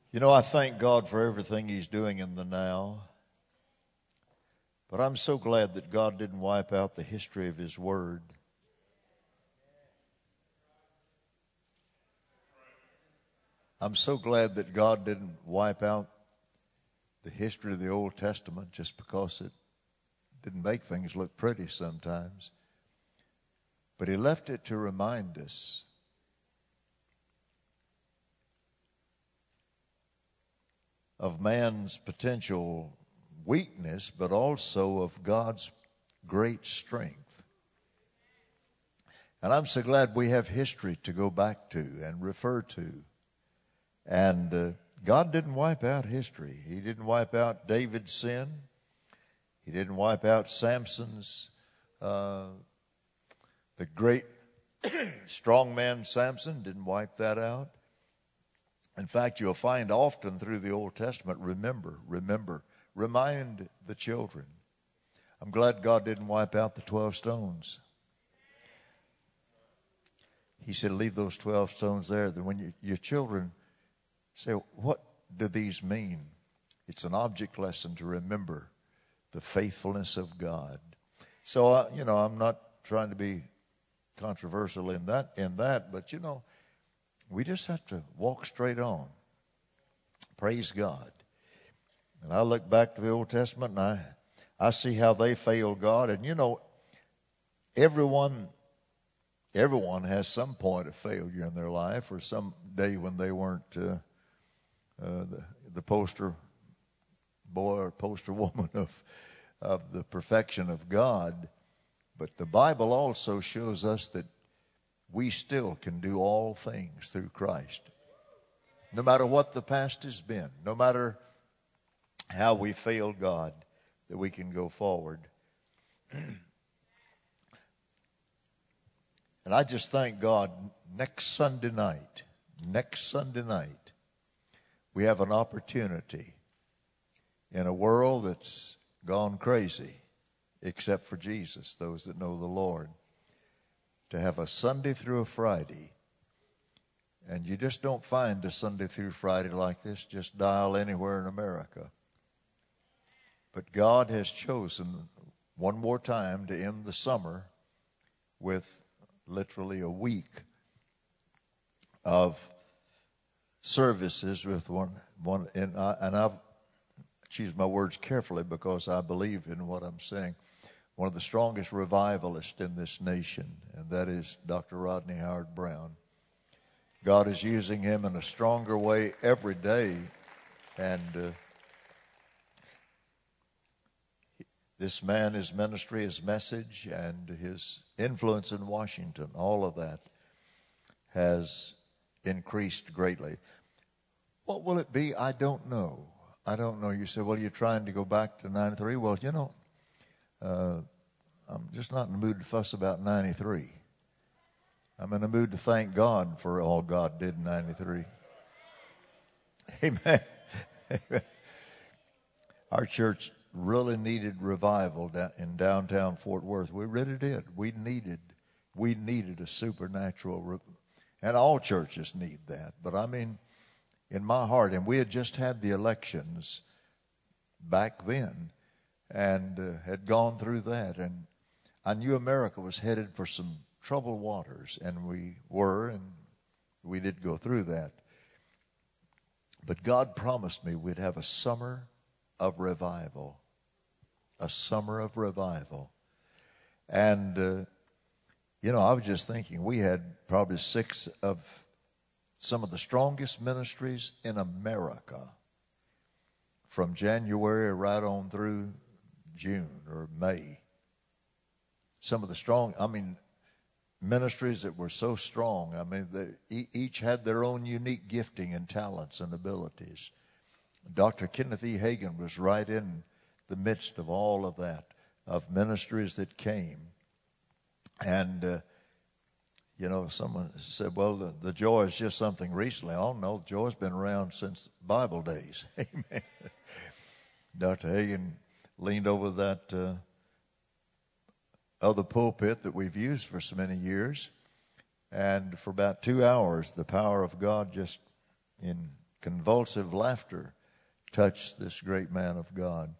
You know, I thank God for everything He's doing in the now, but I'm so glad that God didn't wipe out the history of His Word. I'm so glad that God didn't wipe out the history of the Old Testament just because it didn't make things look pretty sometimes. But He left it to remind us of man's potential weakness, but also of God's great strength. And I'm so glad we have history to go back to and refer to. And God didn't wipe out history. He didn't wipe out David's sin. He didn't wipe out Samson's, the great strong man Samson didn't wipe that out. In fact, you'll find often through the Old Testament, remember, remind the children. I'm glad God didn't wipe out the 12 stones. He said, leave those 12 stones there. Then when your children say, what do these mean? It's an object lesson to remember the faithfulness of God. So, I'm not trying to be controversial in that, but we just have to walk straight on. Praise God. And I look back to the Old Testament and I see how they failed God. And everyone has some point of failure in their life, or some day when they weren't the poster boy or poster woman of the perfection of God. But the Bible also shows us that we still can do all things through Christ. No matter what the past has been, no matter how we failed God, that we can go forward. And I just thank God, next Sunday night, we have an opportunity in a world that's gone crazy, except for Jesus, those that know the Lord, to have a Sunday through a Friday. And you just don't find a Sunday through Friday like this, just dial anywhere in America. But God has chosen one more time to end the summer with literally a week of services with one and I've choose my words carefully because I believe in what I'm saying. One of the strongest revivalists in this nation, and that is Dr. Rodney Howard-Browne. God is using him in a stronger way every day, and this man, his ministry, his message, and his influence in Washington, all of that has increased greatly. What will it be? I don't know. You say, well, you're trying to go back to 93. Well, I'm just not in the mood to fuss about 93. I'm in the mood to thank God for all God did in 93. Amen. Our church really needed revival in downtown Fort Worth. We really did. We needed a supernatural, and all churches need that. But I mean, in my heart, and we had just had the elections back then, and had gone through that, and I knew America was headed for some troubled waters, and we did go through that. But God promised me we'd have a summer of revival. A summer of revival. And, I was just thinking, we had probably 6 of some of the strongest ministries in America from January right on through June or May. Some of the ministries that were so strong. They each had their own unique gifting and talents and abilities. Dr. Kenneth E. Hagin was right in the midst of all of that, of ministries that came. And, someone said, well, the joy is just something recently. Oh, no, the joy's been around since Bible days. Amen. Dr. Hagin leaned over that other pulpit that we've used for so many years, and for about 2 hours, the power of God just in Convulsive laughter touched this great man of God.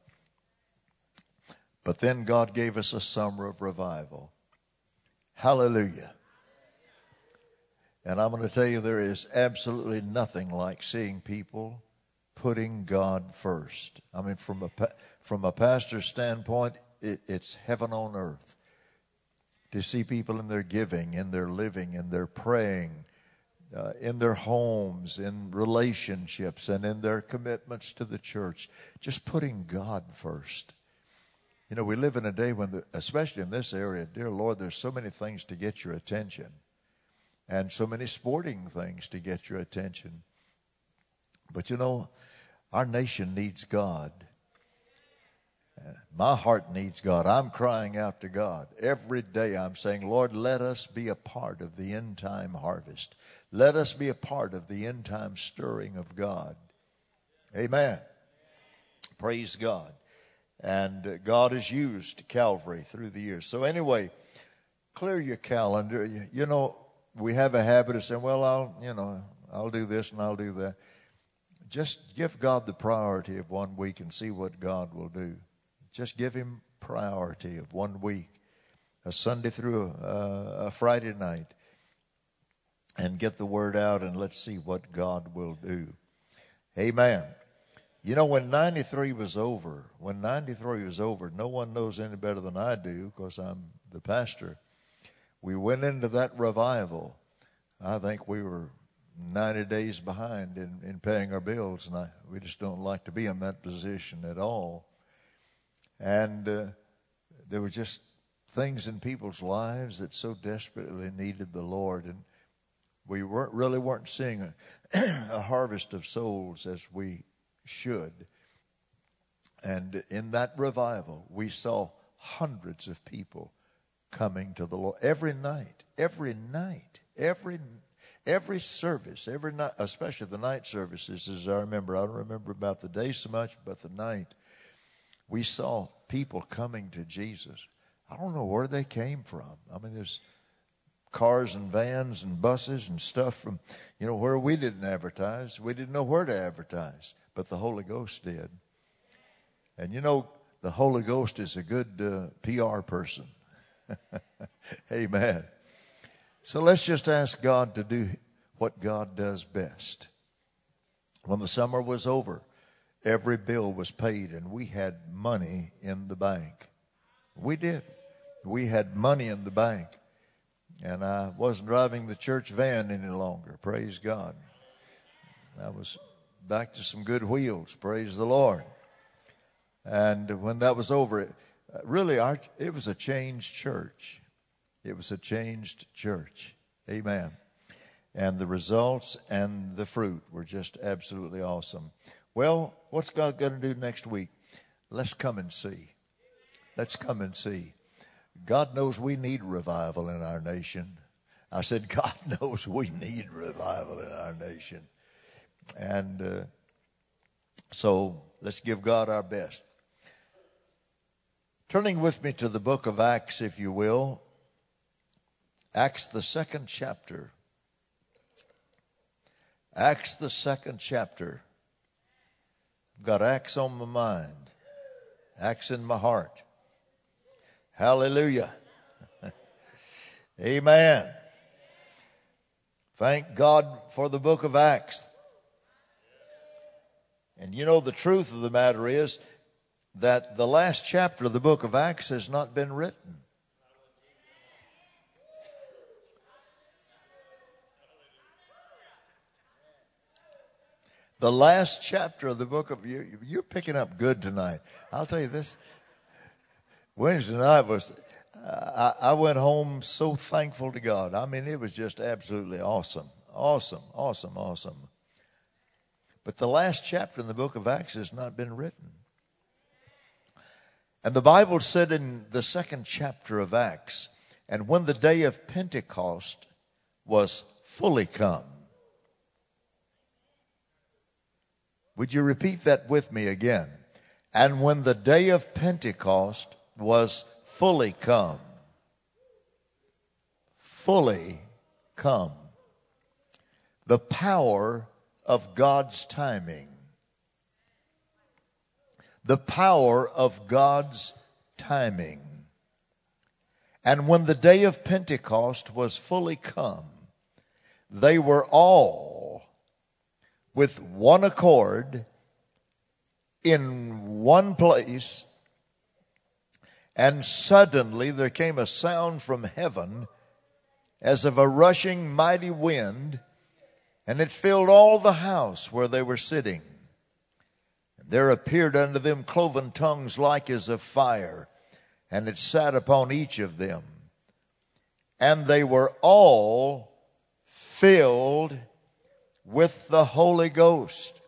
But then God gave us a summer of revival. Hallelujah. And I'm going to tell you, there is absolutely nothing like seeing people putting God first. I mean, from a pastor's standpoint, it's heaven on earth to see people in their giving, in their living, in their praying, in their homes, in relationships, and in their commitments to the church, just putting God first. You know, we live in a day when, especially in this area, dear Lord, there's so many things to get your attention and so many sporting things to get your attention. But you know, our nation needs God. My heart needs God. I'm crying out to God. Every day I'm saying, Lord, let us be a part of the end time harvest. Let us be a part of the end time stirring of God. Amen. Praise God. And God has used Calvary through the years. So anyway, clear your calendar. You know, we have a habit of saying, well, I'll do this and I'll do that. Just give God the priority of 1 week and see what God will do. Just give him priority of 1 week, a Sunday through a Friday night, and get the word out, and let's see what God will do. Amen. You know, when 93 was over, no one knows any better than I do because I'm the pastor. We went into that revival. I think we were 90 days behind in paying our bills, and we just don't like to be in that position at all. And there were just things in people's lives that so desperately needed the Lord, and we weren't seeing a harvest of souls as we should. And in that revival, we saw hundreds of people coming to the Lord every night, every service, every night, especially the night services, as I remember. I don't remember about the day so much, but the night. We saw people coming to Jesus. I don't know where they came from. I mean, there's cars and vans and buses and stuff from, where we didn't advertise. We didn't know where to advertise, but the Holy Ghost did. And the Holy Ghost is a good PR person. Amen. So let's just ask God to do what God does best. When the summer was over, every bill was paid, and we had money in the bank. We did. We had money in the bank. And I wasn't driving the church van any longer. Praise God. I was back to some good wheels. Praise the Lord. And when that was over, it was a changed church. It was a changed church. Amen. And the results and the fruit were just absolutely awesome. Well, what's God going to do next week? Let's come and see. Let's come and see. God knows we need revival in our nation. I said, God knows we need revival in our nation. And so let's give God our best. Turning with me to the book of Acts, if you will. Acts, the 2nd chapter. Acts, the 2nd chapter. I've got Acts on my mind. Acts in my heart. Hallelujah. Amen. Thank God for the book of Acts. And the truth of the matter is that the last chapter of the book of Acts has not been written. The last chapter of the book of, you're picking up good tonight. I'll tell you this. Wednesday night I went home so thankful to God. I mean, it was just absolutely awesome. Awesome, awesome, awesome. But the last chapter in the book of Acts has not been written. And the Bible said in the 2nd chapter of Acts, and when the day of Pentecost was fully come. Would you repeat that with me again? And when the day of Pentecost was fully come. Fully come. The power of God's timing. The power of God's timing. And when the day of Pentecost was fully come, they were all with one accord in one place, and suddenly there came a sound from heaven as of a rushing mighty wind, and it filled all the house where they were sitting. And there appeared unto them cloven tongues like as of fire, and it sat upon each of them. And they were all filled with the Holy Ghost,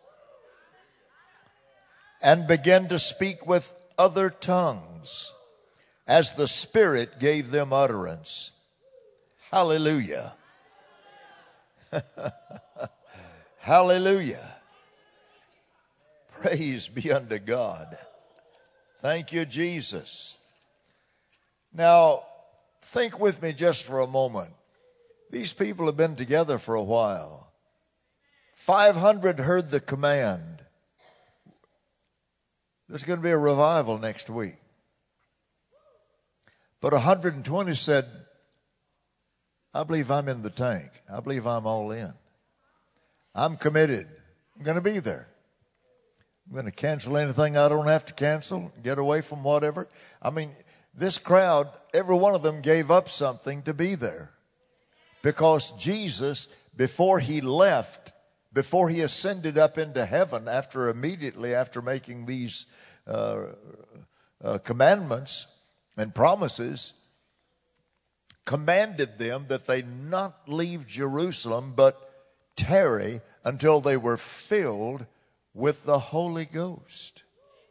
and began to speak with other tongues as the Spirit gave them utterance. Hallelujah. Hallelujah. Praise be unto God. Thank you, Jesus. Now, think with me just for a moment. These people have been together for a while. 500 heard the command. There's going to be a revival next week. But 120 said, I believe I'm in the tank. I believe I'm all in. I'm committed. I'm going to be there. I'm going to cancel anything I don't have to cancel, get away from whatever. I mean, this crowd, every one of them gave up something to be there. Because Jesus, before he left, before he ascended up into heaven, immediately after making these commandments and promises, commanded them that they not leave Jerusalem, but tarry until they were filled with the Holy Ghost,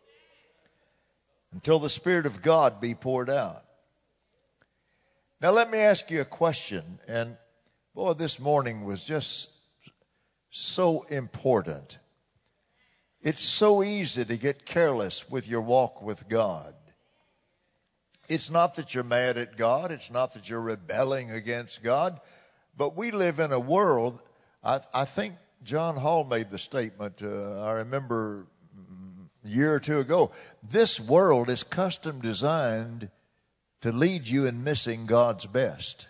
until the Spirit of God be poured out. Now let me ask you a question, and boy, this morning was just so important. It's so easy to get careless with your walk with God. It's not that you're mad at God. It's not that you're rebelling against God. But we live in a world, I think John Hall made the statement, I remember a year or two ago, this world is custom designed to lead you in missing God's best.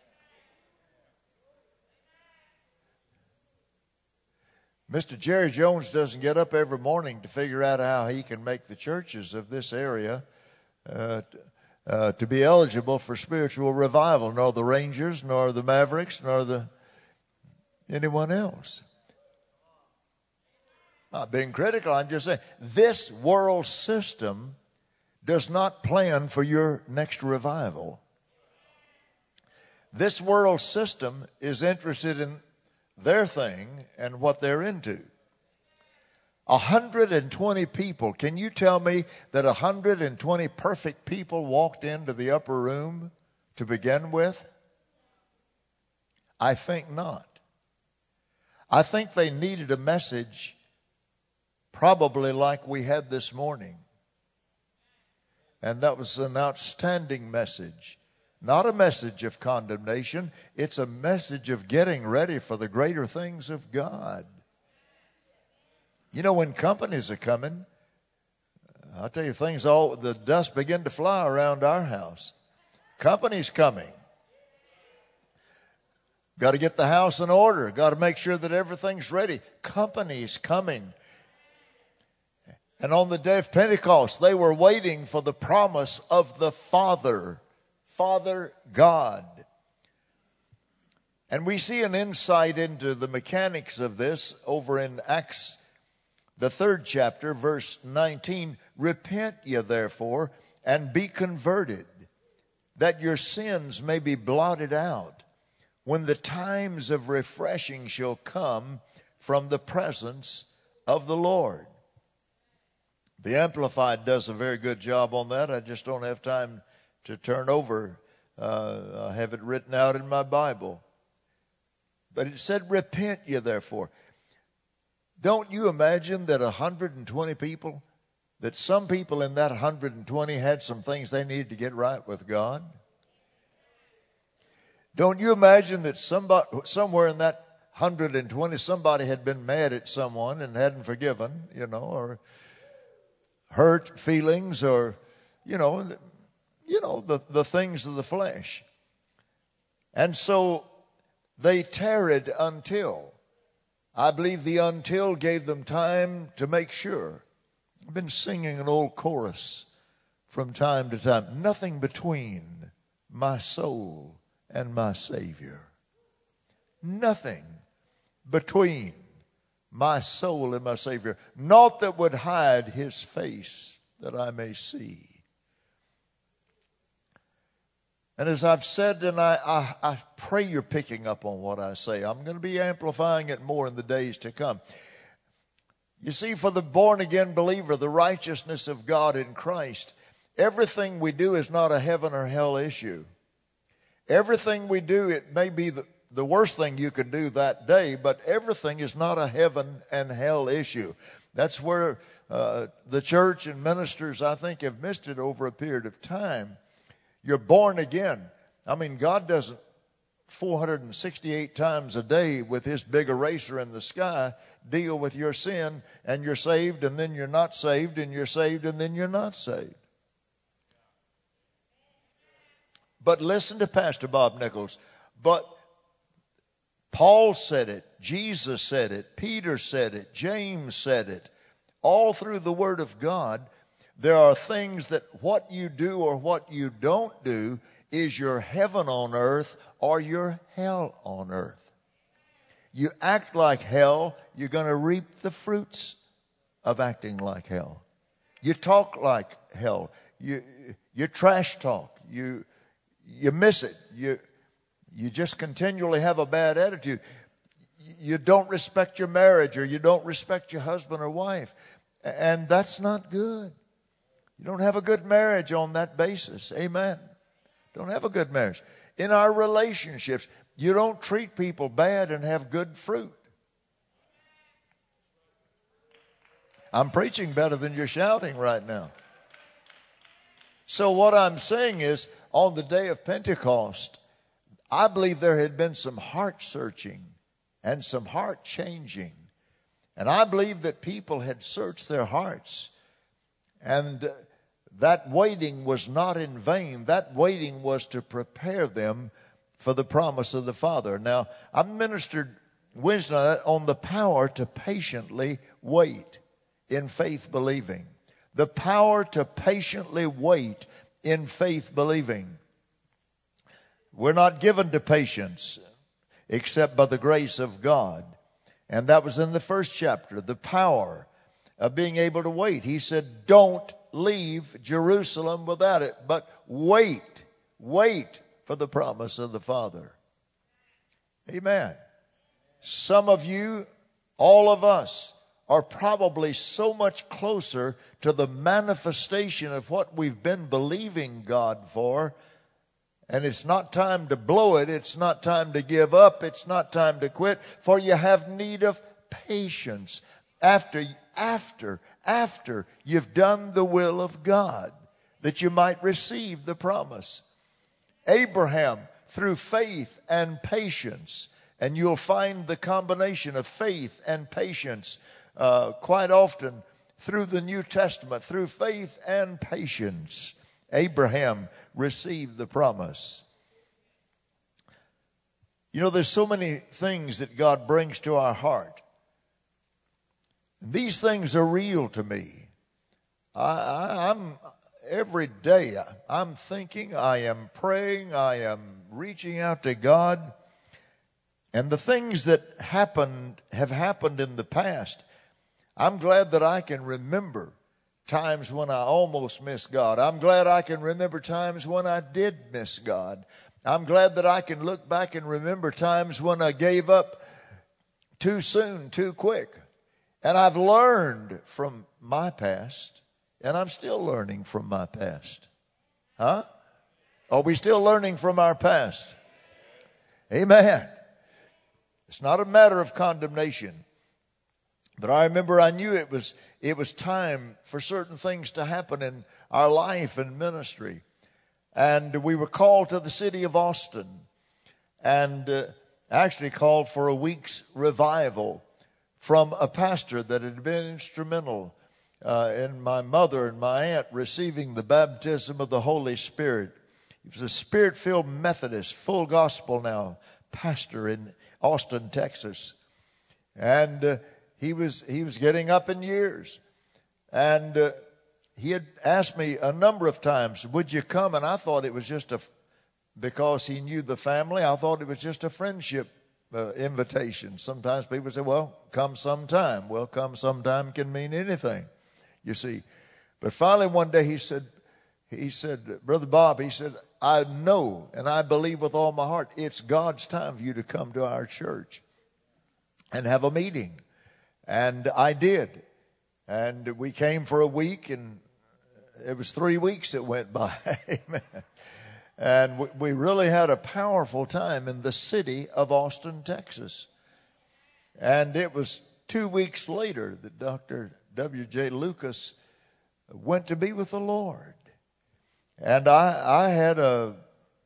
Mr. Jerry Jones doesn't get up every morning to figure out how he can make the churches of this area to be eligible for spiritual revival, nor the Rangers, nor the Mavericks, nor anyone else. Not being critical, I'm just saying, this world system does not plan for your next revival. This world system is interested in their thing and what they're into. 120 people. Can you tell me that 120 perfect people walked into the upper room to begin with? I think not. I think they needed a message probably like we had this morning. And that was an outstanding message. Not a message of condemnation. It's a message of getting ready for the greater things of God. You know, when companies are coming, I'll tell you, the dust begin to fly around our house. Company's coming. Got to get the house in order. Got to make sure that everything's ready. Company's coming. And on the day of Pentecost, they were waiting for the promise of the Father God. And we see an insight into the mechanics of this over in Acts, the 3rd chapter, verse 19. Repent ye therefore, and be converted, that your sins may be blotted out, when the times of refreshing shall come from the presence of the Lord. The Amplified does a very good job on that. I just don't have time to turn over. I have it written out in my Bible. But it said, repent ye therefore. Don't you imagine that 120 people, that some people in that 120 had some things they needed to get right with God? Don't you imagine that somewhere in that 120, somebody had been mad at someone and hadn't forgiven, or hurt feelings, or, the things of the flesh. And so they tarried until. I believe the until gave them time to make sure. I've been singing an old chorus from time to time. Nothing between my soul and my Savior. Nothing between my soul and my Savior. Naught that would hide his face that I may see. And as I've said, and I pray you're picking up on what I say. I'm going to be amplifying it more in the days to come. You see, for the born-again believer, the righteousness of God in Christ, everything we do is not a heaven or hell issue. Everything we do, it may be the worst thing you could do that day, but everything is not a heaven and hell issue. That's where the church and ministers, I think, have missed it over a period of time. You're born again. I mean, God doesn't 468 times a day with his big eraser in the sky deal with your sin, and you're saved and then you're not saved, and you're saved and then you're not saved. But listen to Pastor Bob Nichols. But Paul said it, Jesus said it, Peter said it, James said it. All through the Word of God, there are things that what you do or what you don't do is your heaven on earth or your hell on earth. You act like hell, you're going to reap the fruits of acting like hell. You talk like hell. You trash talk. You miss it. You just continually have a bad attitude. You don't respect your marriage, or you don't respect your husband or wife. And that's not good. You don't have a good marriage on that basis. Amen. Don't have a good marriage. In our relationships, you don't treat people bad and have good fruit. I'm preaching better than you're shouting right now. So what I'm saying is, on the day of Pentecost, I believe there had been some heart searching and some heart changing. And I believe that people had searched their hearts. And that waiting was not in vain. That waiting was to prepare them for the promise of the Father. Now, I ministered Wednesday on the power to patiently wait in faith believing. The power to patiently wait in faith believing. We're not given to patience except by the grace of God. And that was in the first chapter, the power of being able to wait. He said, don't leave Jerusalem without it, but wait for the promise of the Father. Amen. Some of you, all of us, are probably so much closer to the manifestation of what we've been believing God for. And it's not time to blow it. It's not time to give up. It's not time to quit. For you have need of patience after you've done the will of God, that you might receive the promise. Abraham, through faith and patience, and you'll find the combination of faith and patience quite often through the New Testament. Through faith and patience, Abraham received the promise. You know, there's so many things that God brings to our heart. And these things are real to me. I'm every day I'm thinking, I am praying, I am reaching out to God. And the things that have happened in the past, I'm glad that I can remember times when I almost missed God. I'm glad I can remember times when I did miss God. I'm glad that I can look back and remember times when I gave up too soon, too quick. And I've learned from my past, and I'm still learning from my past. Huh? Are we still learning from our past? Amen. It's not a matter of condemnation. But I remember I knew it was time for certain things to happen in our life and ministry. And we were called to the city of Austin. And actually called for a week's revival from a pastor that had been instrumental in my mother and my aunt receiving the baptism of the Holy Spirit. He was a Spirit-filled Methodist, full gospel now, pastor in Austin, Texas. And he was getting up in years. And he had asked me a number of times, would you come? And I thought it was just because he knew the family, I thought it was just a friendship invitation. Sometimes people say, well, come sometime. Well, come sometime can mean anything, you see. But finally one day he said, Brother Bob, he said, I know and I believe with all my heart it's God's time for you to come to our church and have a meeting. And I did. And we came for a week, and it was 3 weeks that went by. Amen. And we really had a powerful time in the city of Austin, Texas. And it was 2 weeks later that Dr. W.J. Lucas went to be with the Lord. And I had a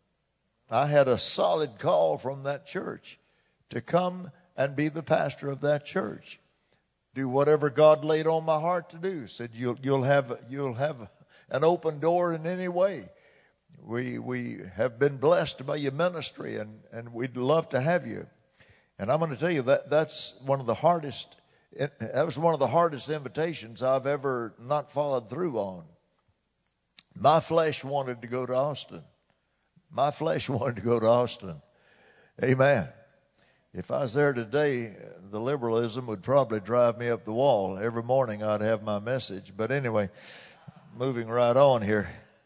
solid call from that church to come and be the pastor of that church. Do whatever God laid on my heart to do. Said you'll have an open door in any way. We have been blessed by your ministry, and we'd love to have you. And I'm going to tell you that's one of the hardest. That was one of the hardest invitations I've ever not followed through on. My flesh wanted to go to Austin. My flesh wanted to go to Austin. Amen. If I was there today, the liberalism would probably drive me up the wall. Every morning I'd have my message. But anyway, moving right on here.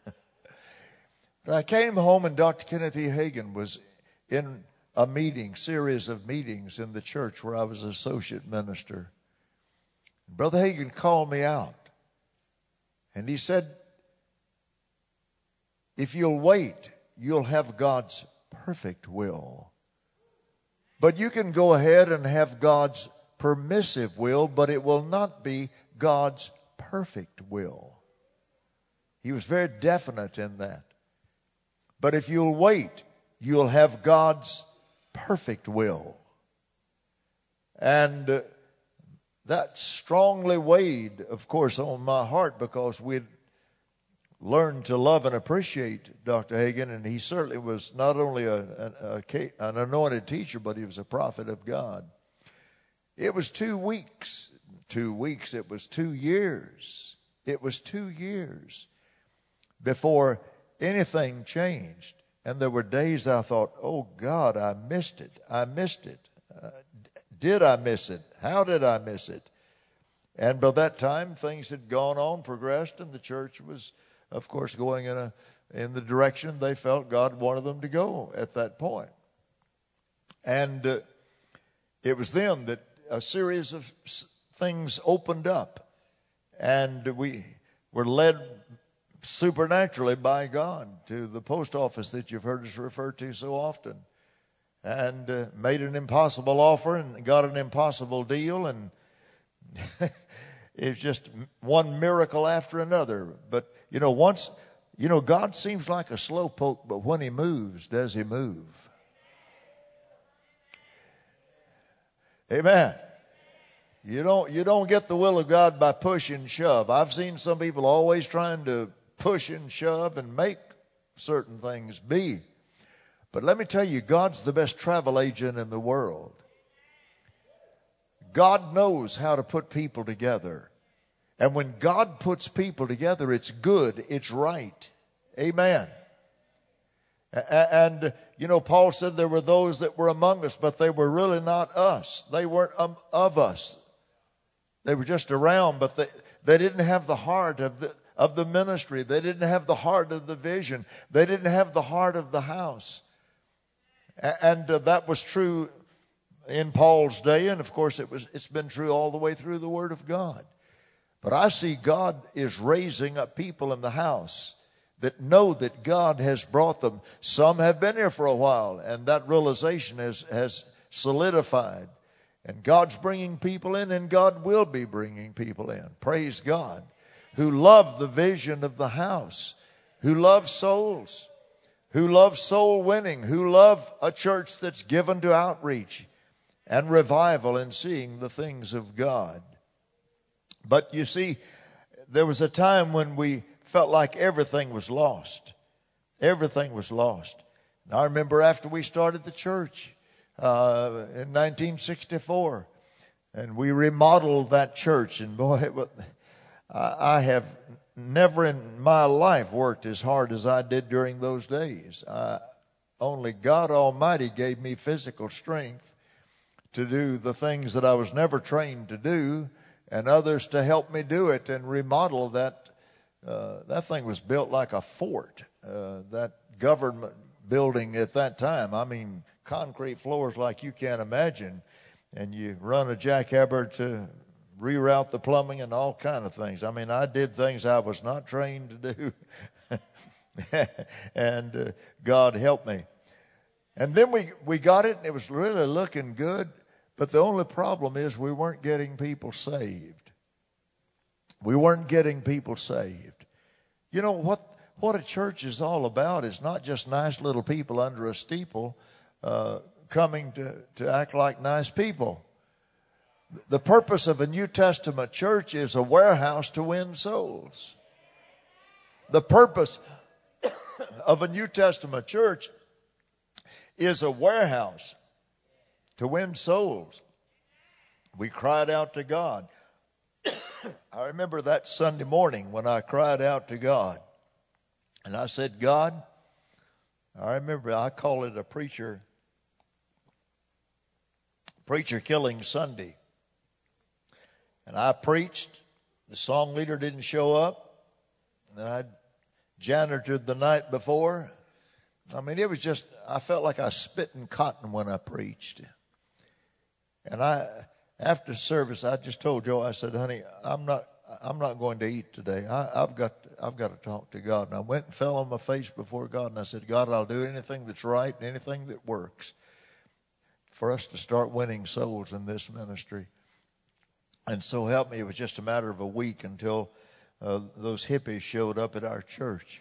I came home and Dr. Kenneth E. Hagin was in a series of meetings in the church where I was associate minister. Brother Hagin called me out. And he said, if you'll wait, you'll have God's perfect will. But you can go ahead and have God's permissive will, but it will not be God's perfect will. He was very definite in that. But if you'll wait, you'll have God's perfect will. And that strongly weighed, of course, on my heart because we'd learned to love and appreciate Dr. Hagin, and he certainly was not only an anointed teacher, but he was a prophet of God. It was 2 weeks. 2 weeks. It was 2 years. It was 2 years before anything changed. And there were days I thought, oh God, I missed it. I missed it. Did I miss it? How did I miss it? And by that time, things had gone on, progressed, and the church was, of course, going in the direction they felt God wanted them to go at that point. And it was then that a series of things opened up, and we were led supernaturally by God to the post office that you've heard us refer to so often, and made an impossible offer and got an impossible deal, and it's just one miracle after another. But God seems like a slowpoke, but when he moves, does he move? Amen. You don't get the will of God by push and shove. I've seen some people always trying to push and shove and make certain things be. But let me tell you, God's the best travel agent in the world. God knows how to put people together. And when God puts people together, it's good, it's right. Amen. And Paul said there were those that were among us, but they were really not us. They weren't of us. They were just around, but they didn't have the heart of the ministry. They didn't have the heart of the vision. They didn't have the heart of the house. And that was true in Paul's day, and of course it's been true all the way through the Word of God. But I see God is raising up people in the house that know that God has brought them. Some have been here for a while, and that realization has solidified. And God's bringing people in, and God will be bringing people in. Praise God. Who love the vision of the house, who love souls, who love soul winning, who love a church that's given to outreach and revival and seeing the things of God. But you see, there was a time when we felt like everything was lost. Everything was lost. And I remember after we started the church in 1964, and we remodeled that church, and boy, I have never in my life worked as hard as I did during those days. Only God Almighty gave me physical strength to do the things that I was never trained to do, and others to help me do it and remodel that. That thing was built like a fort, that government building at that time. I mean, concrete floors like you can't imagine, and you run a jackhammer to reroute the plumbing and all kind of things. I mean, I did things I was not trained to do, and God helped me. And then we got it, and it was really looking good, but the only problem is we weren't getting people saved. We weren't getting people saved. You know, what a church is all about is not just nice little people under a steeple coming to act like nice people. The purpose of a New Testament church is a warehouse to win souls. The purpose of a New Testament church is a warehouse to win souls. We cried out to God. I remember that Sunday morning when I cried out to God. And I said, God, I remember I call it a preacher killing Sunday. And I preached. The song leader didn't show up. And I janitored the night before. I mean, it was just, I felt like I was spitting cotton when I preached. And after service, I just told Joe, I said, honey, I'm not going to eat today. I've got to talk to God. And I went and fell on my face before God, and I said, God, I'll do anything that's right and anything that works for us to start winning souls in this ministry. And so help me, it was just a matter of a week until those hippies showed up at our church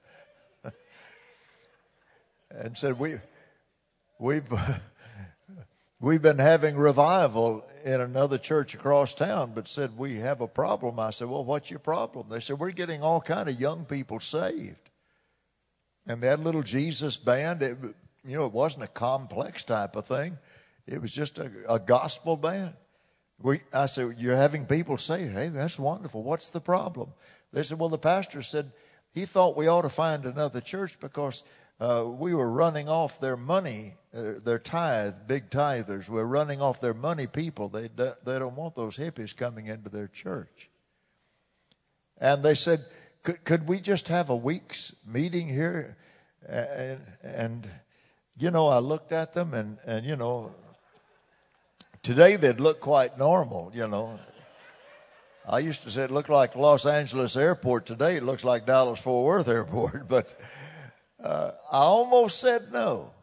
and said, we've been having revival in another church across town, but said, we have a problem. I said, well, what's your problem? They said, we're getting all kind of young people saved. And they had a little Jesus band. It wasn't a complex type of thing. It was just a gospel band. I said, you're having people say, hey, that's wonderful. What's the problem? They said, well, the pastor said he thought we ought to find another church because we were running off their money, their tithe, big tithers. We're running off their money people. They don't want those hippies coming into their church. And they said, could we just have a week's meeting here? And I looked at them and today they'd look quite normal, I used to say it looked like Los Angeles Airport. Today it looks like Dallas-Fort Worth Airport. But I almost said no.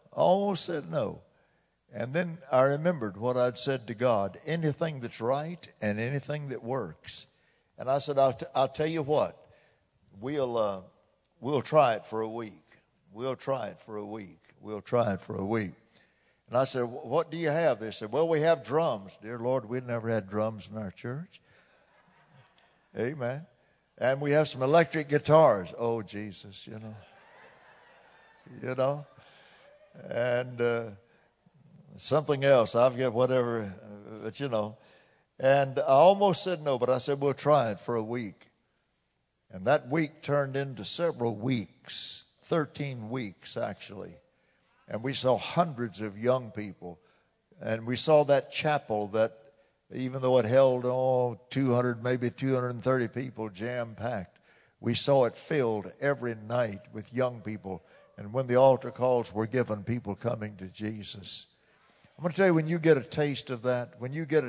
And then I remembered what I'd said to God, anything that's right and anything that works. And I said, I'll tell you what, we'll try it for a week. We'll try it for a week. And I said, what do you have? They said, well, we have drums. Dear Lord, we'd never had drums in our church. Amen. And we have some electric guitars. Oh, Jesus, And something else. I forget whatever, but And I almost said no, but I said, we'll try it for a week. And that week turned into several weeks, 13 weeks actually. And we saw hundreds of young people. And we saw that chapel that, even though it held 200, maybe 230 people jam-packed, we saw it filled every night with young people. And when the altar calls were given, people coming to Jesus. I'm going to tell you, when you get a taste of that,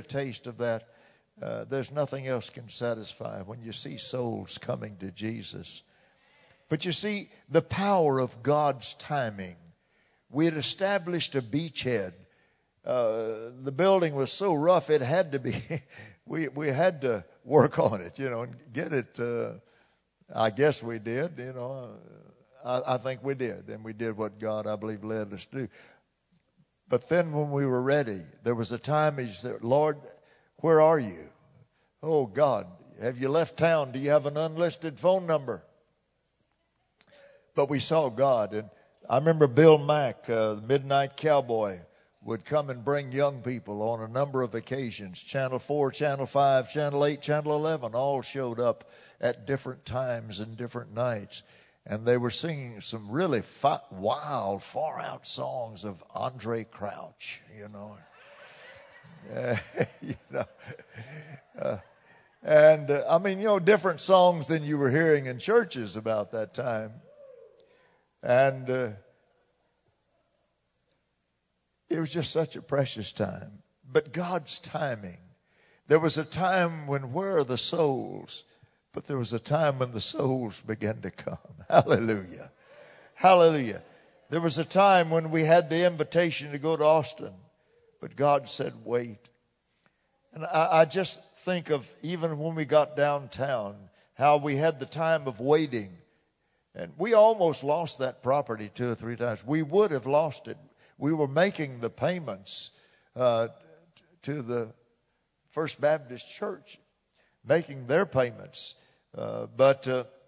there's nothing else can satisfy when you see souls coming to Jesus. But you see, the power of God's timing. We had established a beachhead. The building was so rough, it had to be, we had to work on it, and get it. I guess we did, I think we did. And we did what God, I believe, led us to do. But then when we were ready, there was a time he said, Lord, where are you? Oh, God, have you left town? Do you have an unlisted phone number? But we saw God. And I remember Bill Mack, the Midnight Cowboy, would come and bring young people on a number of occasions. Channel 4, Channel 5, Channel 8, Channel 11 all showed up at different times and different nights. And they were singing some really wild, far-out songs of Andre Crouch, you know. I mean, you know, different songs than you were hearing in churches about that time. And it was just such a precious time. But God's timing. There was a time when where are the souls? But there was a time when the souls began to come. Hallelujah. Hallelujah. There was a time when we had the invitation to go to Austin. But God said, wait. And I just think of even when we got downtown, how we had the time of waiting. And we almost lost that property 2 or 3 times. We would have lost it. We were making the payments to the First Baptist Church, making their payments. But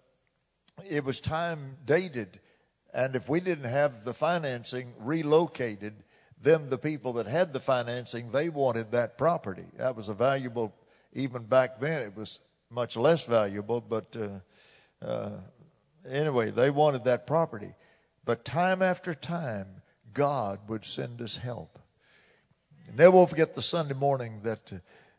it was time dated. And if we didn't have the financing relocated, then the people that had the financing, they wanted that property. That was a valuable, even back then it was much less valuable. But anyway, they wanted that property. But time after time, God would send us help. Never will forget the Sunday morning that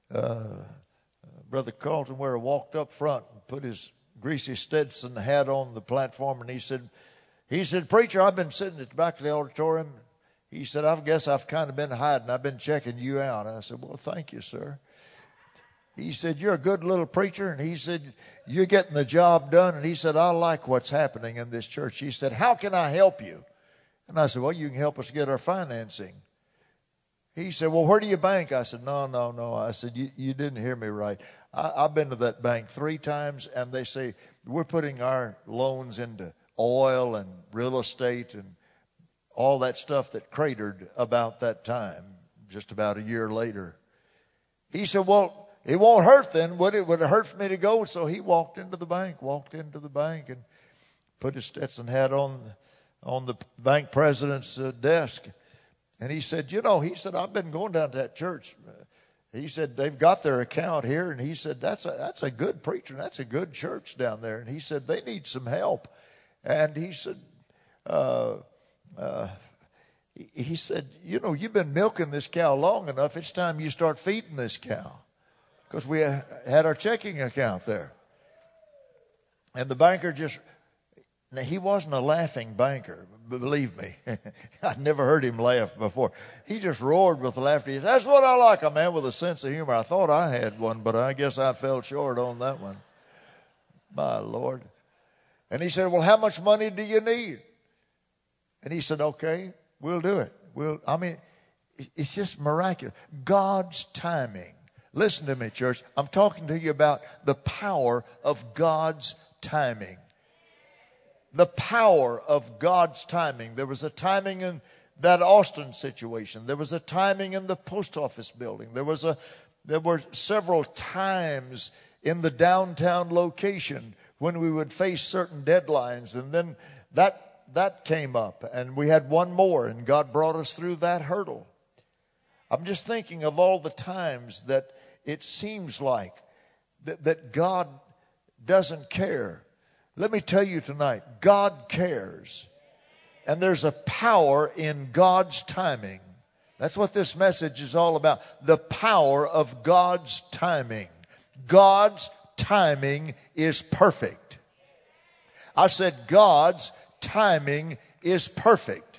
Brother Carlton Ware walked up front and put his greasy Stetson hat on the platform, and he said, Preacher, I've been sitting at the back of the auditorium. He said, I guess I've kind of been hiding. I've been checking you out. I said, well, thank you, sir. He said, you're a good little preacher. And he said, you're getting the job done. And he said, I like what's happening in this church. He said, how can I help you? And I said, well, you can help us get our financing. He said, well, where do you bank? I said, no. I said, you didn't hear me right. I've been to that bank 3 times, and they say, we're putting our loans into oil and real estate and all that stuff that cratered about that time, just about a year later. He said, well, it won't hurt then, would it? Would it hurt for me to go? So he walked into the bank and put his Stetson hat on the bank president's desk. And he said, I've been going down to that church. He said, they've got their account here. And he said, that's a good preacher. That's a good church down there. And he said, they need some help. And he said, you've been milking this cow long enough. It's time you start feeding this cow. Because we had our checking account there. And the banker now he wasn't a laughing banker, believe me. I'd never heard him laugh before. He just roared with laughter. He said, that's what I like, a man with a sense of humor. I thought I had one, but I guess I fell short on that one. My Lord. And he said, well, how much money do you need? And he said, okay, we'll do it. It's just miraculous. God's timing. Listen to me, church. I'm talking to you about the power of God's timing. The power of God's timing. There was a timing in that Austin situation. There was a timing in the post office building. There were several times in the downtown location when we would face certain deadlines. And then that came up, and we had one more, and God brought us through that hurdle. I'm just thinking of all the times that it seems like that God doesn't care. Let me tell you tonight, God cares. And there's a power in God's timing. That's what this message is all about. The power of God's timing. God's timing is perfect. I said God's timing is perfect.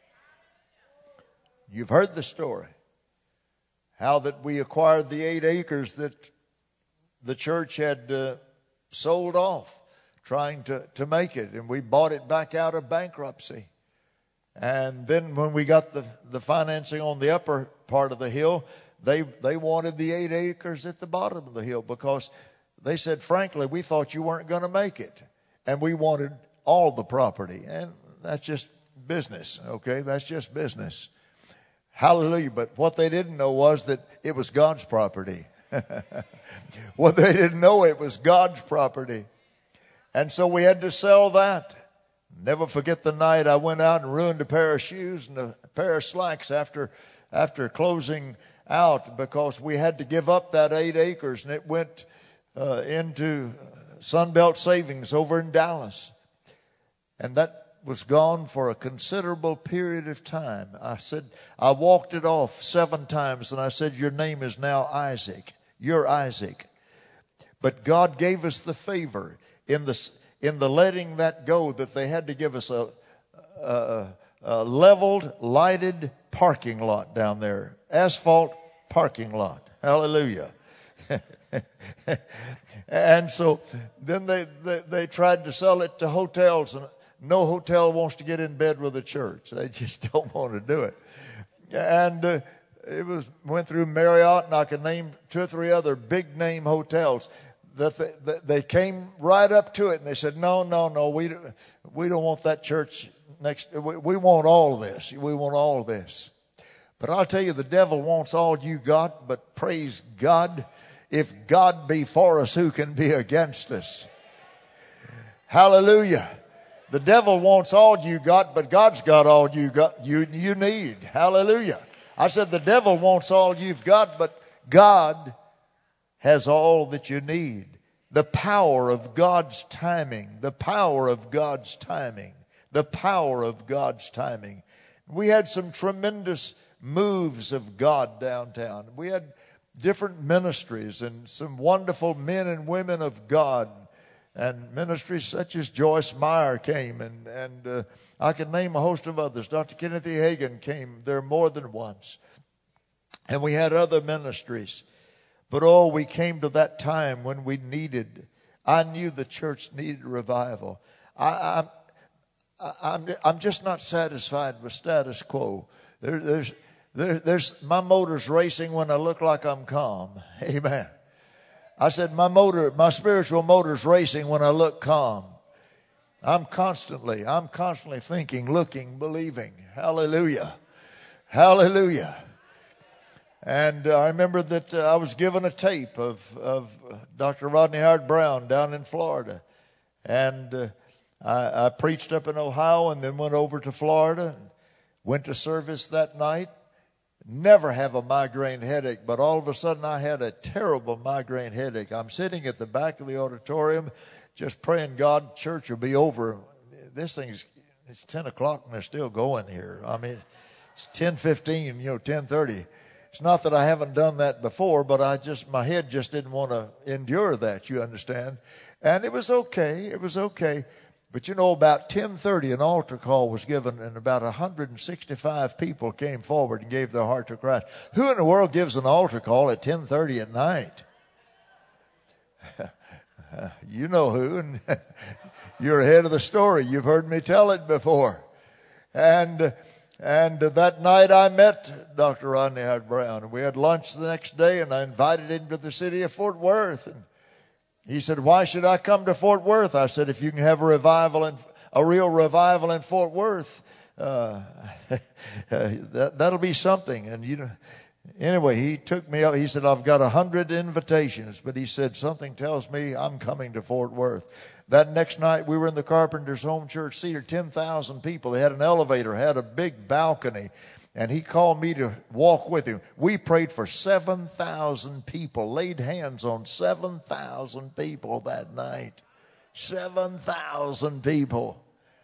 You've heard the story. How that we acquired the 8 acres that the church had sold off, trying to make it. And we bought it back out of bankruptcy. And then when we got the financing on the upper part of the hill, they wanted the 8 acres at the bottom of the hill because they said, frankly, we thought you weren't going to make it. And we wanted all the property. And that's just business, okay? That's just business. Hallelujah. But what they didn't know was that it was God's property. What they didn't know, it was God's property. And so we had to sell that. Never forget the night I went out and ruined a pair of shoes and a pair of slacks after closing out, because we had to give up that 8 acres, and it went into Sunbelt Savings over in Dallas. And that was gone for a considerable period of time. I walked it off 7 times, and I said, your name is now Isaac. You're Isaac. But God gave us the favor in the letting that go, that they had to give us a leveled, lighted parking lot down there. Asphalt parking lot. Hallelujah. And so then they tried to sell it to hotels, and no hotel wants to get in bed with a church. They just don't want to do it. And went through Marriott, and I could name 2 or 3 other big name hotels. They came right up to it, and they said, no, we don't want that church next. We want all of this. We want all of this. But I'll tell you, the devil wants all you got, but praise God, if God be for us, who can be against us? Hallelujah. The devil wants all you got, but God's got all you need. Hallelujah. I said the devil wants all you've got, but God has all that you need. The power of God's timing. The power of God's timing. The power of God's timing. We had some tremendous moves of God downtown. We had different ministries and some wonderful men and women of God. And ministries such as Joyce Meyer came, and I could name a host of others. Dr. Kenneth E. Hagin came there more than once. And we had other ministries. But we came to that time when I knew the church needed revival. I'm just not satisfied with status quo. There's my motor's racing when I look like I'm calm. Amen. I said, my spiritual motor's racing when I look calm. I'm constantly thinking, looking, believing. Hallelujah. Hallelujah. And I remember that I was given a tape of Dr. Rodney Howard-Browne down in Florida. And I preached up in Ohio and then went over to Florida and went to service that night. Never have a migraine headache, but all of a sudden I had a terrible migraine headache. I'm sitting at the back of the auditorium just praying God, church will be over. This thing's, it's 10 o'clock and they're still going here. I mean, it's 10:15, 10:30. It's not that I haven't done that before, but my head just didn't want to endure that, you understand. And it was okay. It was okay. But about 10:30, an altar call was given, and about 165 people came forward and gave their heart to Christ. Who in the world gives an altar call at 10:30 at night? You know who, and you're ahead of the story. You've heard me tell it before. And that night I met Dr. Rodney Howard-Browne, and we had lunch the next day, and I invited him to the city of Fort Worth. And he said, why should I come to Fort Worth? I said, if you can have a real revival in Fort Worth, that'll be something. And anyway, he took me up. He said, I've got 100 invitations, but he said, something tells me I'm coming to Fort Worth. That next night, we were in the Carpenter's Home Church Theater, 10,000 people. They had an elevator, had a big balcony. And he called me to walk with him. We prayed for 7,000 people, laid hands on 7,000 people that night. 7,000 people.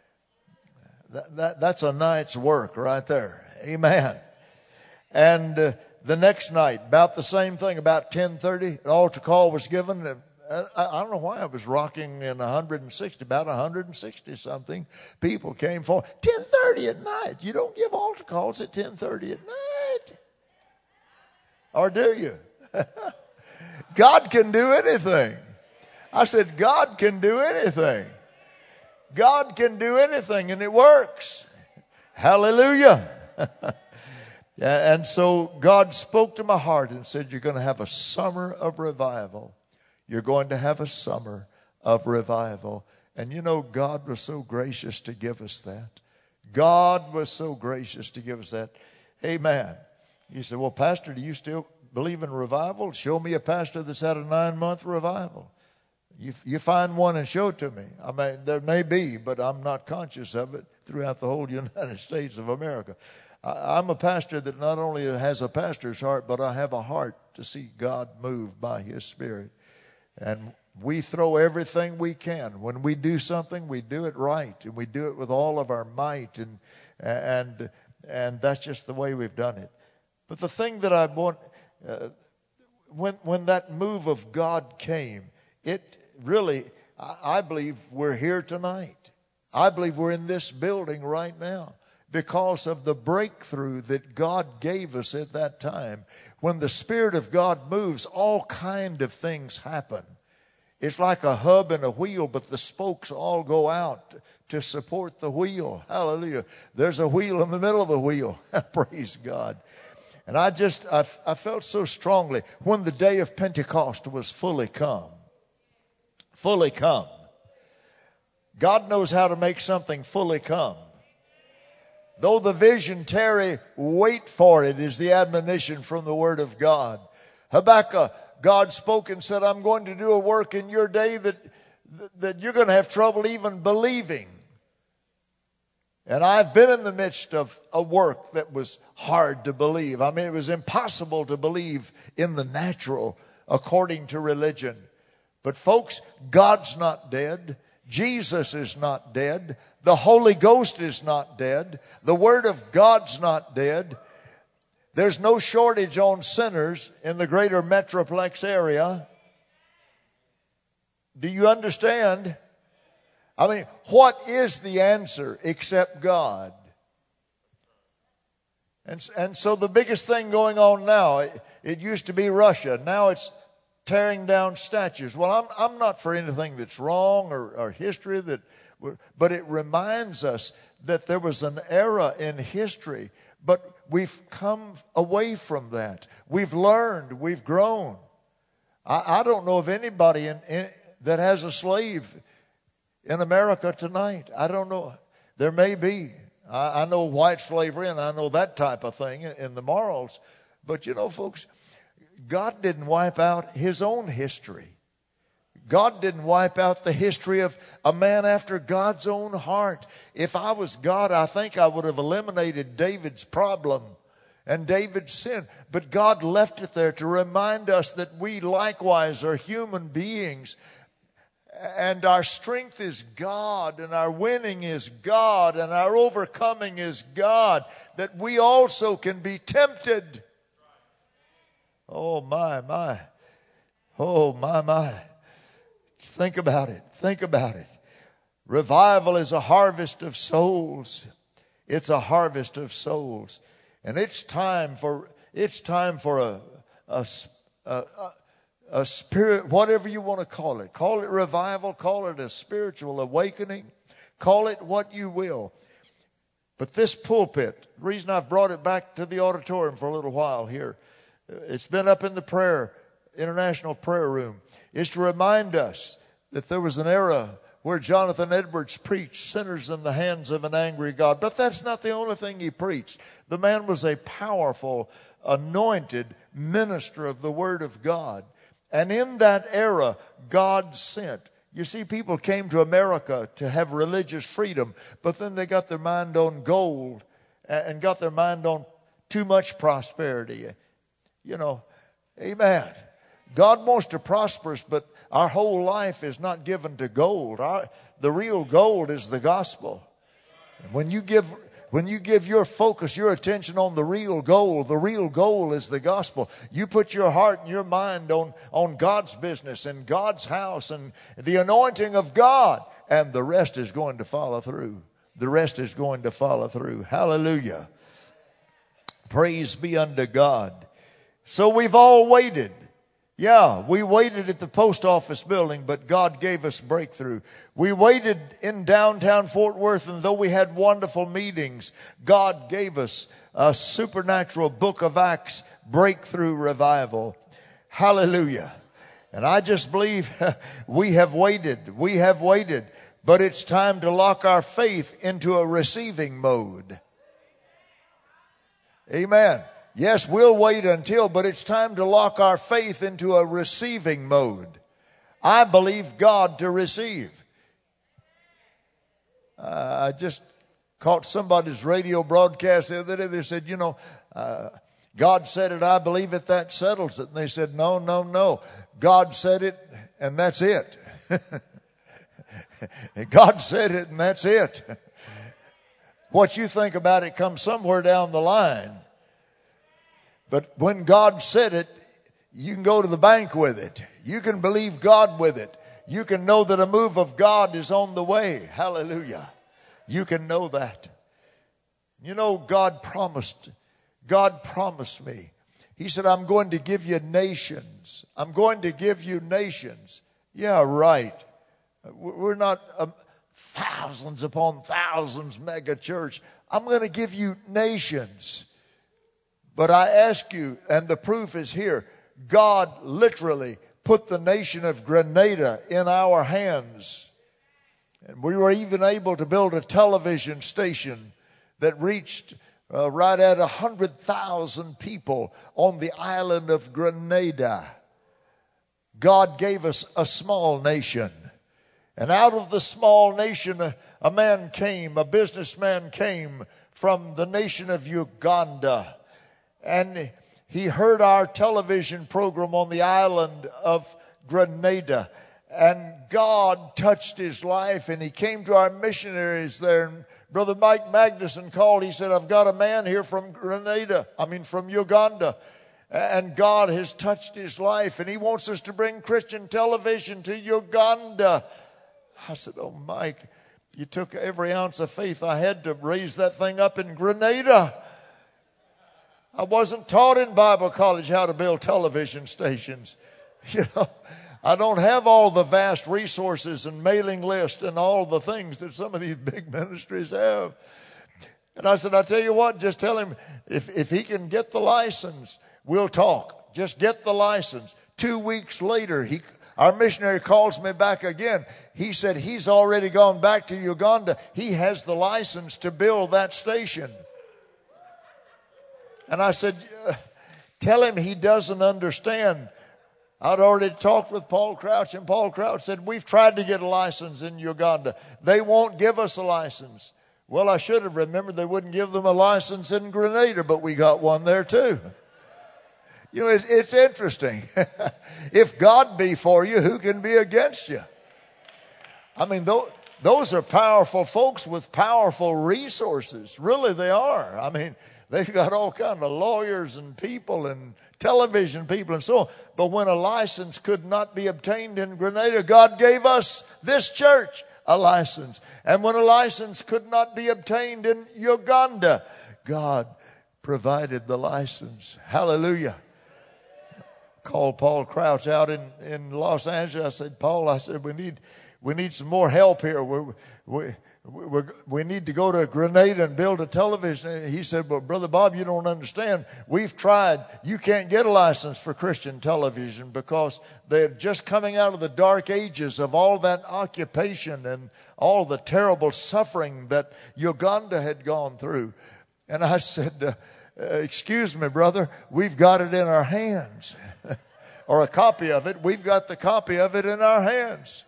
That's a night's work right there. Amen. And the next night, about the same thing, about 10:30, an altar call was given. I don't know why I was rocking in 160, about 160 something people came forward. 10:30 at night. You don't give altar calls at 10:30 at night. Or do you? God can do anything. I said, God can do anything. God can do anything, and it works. Hallelujah. And so God spoke to my heart and said, you're going to have a summer of revival. You're going to have a summer of revival. And you know, God was so gracious to give us that. God was so gracious to give us that. Amen. You say, well, Pastor, do you still believe in revival? Show me a pastor that's had a 9-month revival. You find one and show it to me. I mean, there may be, but I'm not conscious of it throughout the whole United States of America. I'm a pastor that not only has a pastor's heart, but I have a heart to see God move by His Spirit. And we throw everything we can. When we do something, we do it right, and we do it with all of our might, and that's just the way we've done it. But the thing that I want, when that move of God came, it really, I believe we're here tonight. I believe we're in this building right now because of the breakthrough that God gave us at that time. When the Spirit of God moves, all kind of things happen. It's like a hub and a wheel, but the spokes all go out to support the wheel. Hallelujah. There's a wheel in the middle of the wheel. Praise God. And I felt so strongly when the day of Pentecost was fully come. Fully come. God knows how to make something fully come. Though the vision tarry, wait for it, is the admonition from the Word of God. Habakkuk, God spoke and said, I'm going to do a work in your day that you're going to have trouble even believing. And I've been in the midst of a work that was hard to believe. I mean, it was impossible to believe in the natural according to religion. But folks, God's not dead. Jesus is not dead. The Holy Ghost is not dead. The Word of God's not dead. There's no shortage on sinners in the greater Metroplex area. Do you understand? I mean, what is the answer except God? And so the biggest thing going on now, it used to be Russia. Now it's tearing down statues. Well, I'm not for anything that's wrong or history, but it reminds us that there was an era in history, but we've come away from that. We've learned, we've grown. I don't know of anybody that has a slave in America tonight. I don't know. There may be. I know white slavery, and I know that type of thing in the morals. But you know, folks, God didn't wipe out His own history. God didn't wipe out the history of a man after God's own heart. If I was God, I think I would have eliminated David's problem and David's sin. But God left it there to remind us that we likewise are human beings. And our strength is God, and our winning is God, and our overcoming is God. That we also can be tempted. Oh, my. Oh, my. Think about it. Think about it. Revival is a harvest of souls. It's a harvest of souls. And it's time for a spirit, whatever you want to call it. Call it revival. Call it a spiritual awakening. Call it what you will. But this pulpit, the reason I've brought it back to the auditorium for a little while here, it's been up in the International Prayer Room, is to remind us that there was an era where Jonathan Edwards preached sinners in the hands of an angry God. But that's not the only thing he preached. The man was a powerful, anointed minister of the Word of God. And in that era, God sent. You see, people came to America to have religious freedom, but then they got their mind on gold and got their mind on too much prosperity. You know, amen. God wants to prosper us, but our whole life is not given to gold. The real gold is the gospel. And when you give your focus, your attention on the real goal is the gospel. You put your heart and your mind on God's business and God's house and the anointing of God, and the rest is going to follow through. The rest is going to follow through. Hallelujah. Praise be unto God. So we've all waited. Yeah, we waited at the post office building, but God gave us breakthrough. We waited in downtown Fort Worth, and though we had wonderful meetings, God gave us a supernatural Book of Acts breakthrough revival. Hallelujah. And I just believe we have waited. We have waited. but it's time to lock our faith into a receiving mode. Amen. Yes, we'll wait until, but it's time to lock our faith into a receiving mode. I believe God to receive. I just caught somebody's radio broadcast the other day. They said, God said it, I believe it, that settles it. And they said, no. God said it, and that's it. God said it, and that's it. What you think about it comes somewhere down the line. But when God said it, you can go to the bank with it. You can believe God with it. You can know that a move of God is on the way. Hallelujah. You can know that. God promised me. He said, I'm going to give you nations. I'm going to give you nations. Yeah, right. We're not thousands upon thousands mega church. I'm going to give you nations. But I ask you, and the proof is here, God literally put the nation of Grenada in our hands. And we were even able to build a television station that reached right at 100,000 people on the island of Grenada. God gave us a small nation. And out of the small nation, a businessman came from the nation of Uganda. And he heard our television program on the island of Grenada. And God touched his life, and he came to our missionaries there. And Brother Mike Magnuson called. He said, I've got a man here from from Uganda. And God has touched his life, and he wants us to bring Christian television to Uganda. I said, oh, Mike, you took every ounce of faith I had to raise that thing up in Grenada. I wasn't taught in Bible college how to build television stations. I don't have all the vast resources and mailing list and all the things that some of these big ministries have. And I said, I tell you what, just tell him if he can get the license, we'll talk. Just get the license. 2 weeks later, our missionary calls me back again. He said he's already gone back to Uganda. He has the license to build that station. And I said, tell him he doesn't understand. I'd already talked with Paul Crouch, and Paul Crouch said, we've tried to get a license in Uganda. They won't give us a license. Well, I should have remembered they wouldn't give them a license in Grenada, but we got one there too. It's interesting. If God be for you, who can be against you? Those are powerful folks with powerful resources. Really, they are. They've got all kinds of lawyers and people and television people and so on. But when a license could not be obtained in Grenada, God gave us, this church, a license. And when a license could not be obtained in Uganda, God provided the license. Hallelujah. Called Paul Crouch out in Los Angeles. I said, Paul, we need some more help here. We need to go to Grenada and build a television. And he said, well, Brother Bob, you don't understand. We've tried. You can't get a license for Christian television because they're just coming out of the dark ages of all that occupation and all the terrible suffering that Uganda had gone through. And I said, excuse me, brother, we've got it in our hands. Or a copy of it. We've got the copy of it in our hands.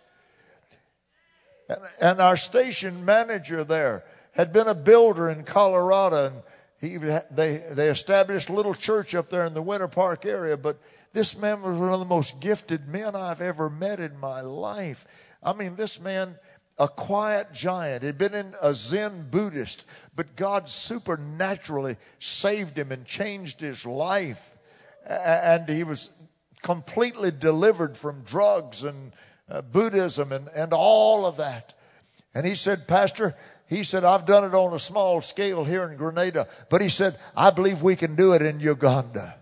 And our station manager there had been a builder in Colorado, and they established a little church up there in the Winter Park area. But this man was one of the most gifted men I've ever met in my life. This man, a quiet giant, had been in a Zen Buddhist, but God supernaturally saved him and changed his life. And he was completely delivered from drugs and Buddhism and all of that. And he said, Pastor, I've done it on a small scale here in Grenada, but he said, I believe we can do it in Uganda.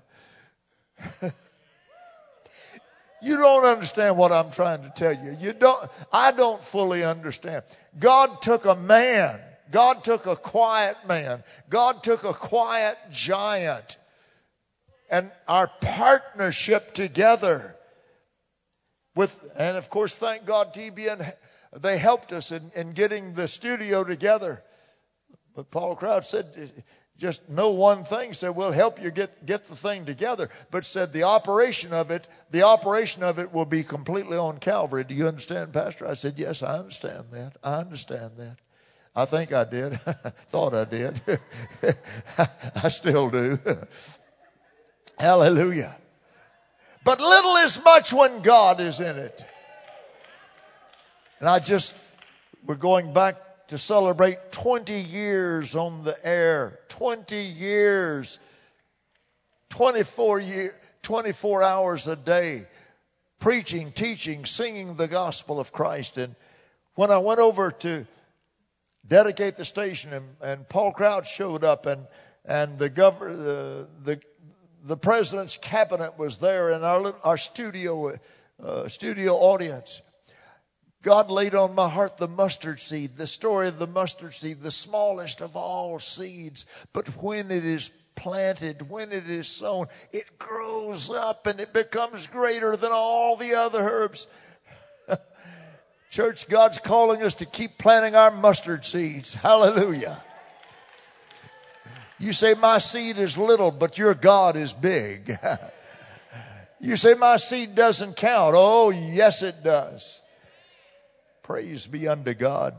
You don't understand what I'm trying to tell you. I don't fully understand. God took a man. God took a quiet man. God took a quiet giant. And our partnership together and of course, thank God TBN They helped us in getting the studio together. But Paul Crouch said, just know one thing, said, we'll help you get the thing together. But said the operation of it will be completely on Calvary. Do you understand, Pastor? I said, yes, I understand that. I understand that. I think I did. Thought I did. I still do. Hallelujah. But little is much when God is in it. And we're going back to celebrate 20 years on the air. 20 years. 24 hours a day. Preaching, teaching, singing the gospel of Christ. And when I went over to dedicate the station, and Paul Crouch showed up, and the president's cabinet was there, and our studio audience. God laid on my heart the mustard seed, the story of the mustard seed, the smallest of all seeds. But when it is planted, when it is sown, it grows up and it becomes greater than all the other herbs. Church, God's calling us to keep planting our mustard seeds. Hallelujah. You say, my seed is little, but your God is big. You say, my seed doesn't count. Oh, yes, it does. Praise be unto God.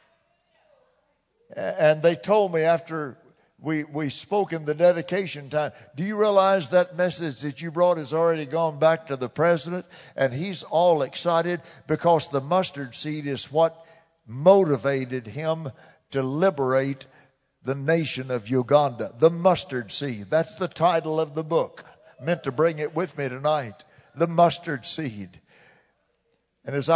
And they told me after we spoke in the dedication time, do you realize that message that you brought has already gone back to the president? And he's all excited because the mustard seed is what motivated him to liberate the nation of Uganda. The mustard seed. That's the title of the book. I meant to bring it with me tonight. The mustard seed. And as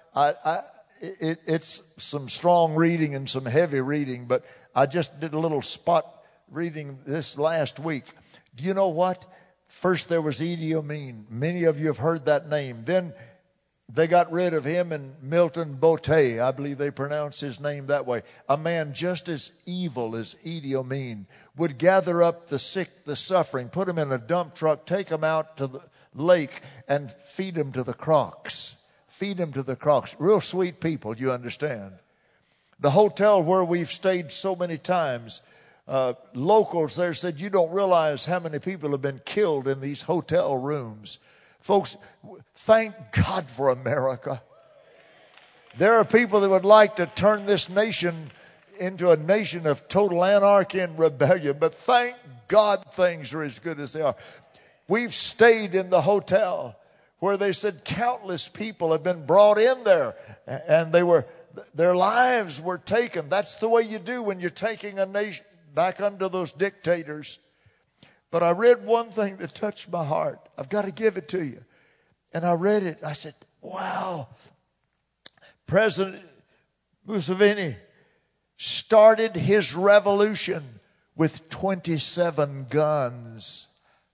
it's some strong reading and some heavy reading, but I just did a little spot reading this last week. Do you know what? First there was Idi Amin. Many of you have heard that name. Then they got rid of him, and Milton Bote, I believe they pronounce his name that way. A man just as evil as Idi Amin would gather up the sick, the suffering, put them in a dump truck, take them out to the lake, and feed them to the crocs. Feed them to the crocs. Real sweet people, you understand. The hotel where we've stayed so many times, locals there said, you don't realize how many people have been killed in these hotel rooms. Folks, thank God for America. There are people that would like to turn this nation into a nation of total anarchy and rebellion, but thank God things are as good as they are. We've stayed in the hotel where they said countless people have been brought in there, and their lives were taken. That's the way you do when you're taking a nation back under those dictators. But I read one thing that touched my heart. I've got to give it to you. And I read it. I said, wow. President Museveni started his revolution with 27 guns.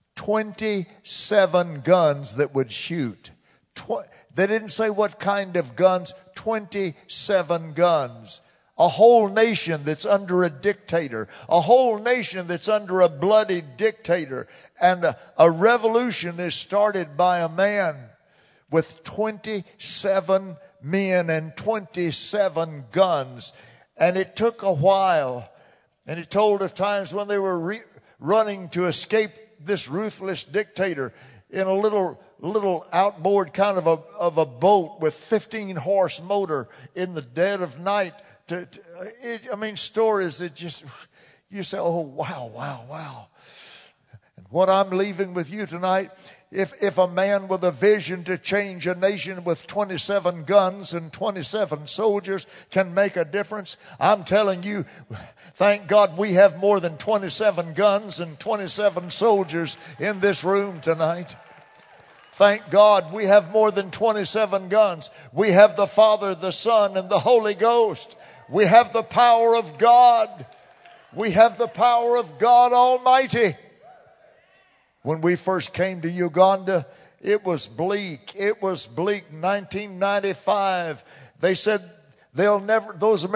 27 guns that would shoot. They didn't say what kind of guns. 27 guns. A whole nation that's under a dictator. A whole nation that's under a bloody dictator. And a revolution is started by a man with 27 men and 27 guns. And it took a while. And it told of times when they were running to escape this ruthless dictator in a little outboard kind of a boat with 15 horse motor in the dead of night. Stories that just, you say, oh, wow. And what I'm leaving with you tonight, if a man with a vision to change a nation with 27 guns and 27 soldiers can make a difference, I'm telling you, thank God we have more than 27 guns and 27 soldiers in this room tonight. Thank God we have more than 27 guns. We have the Father, the Son, and the Holy Ghost. We have the power of God. We have the power of God Almighty. When we first came to Uganda, it was bleak. It was bleak. 1995. They said they'll never, it was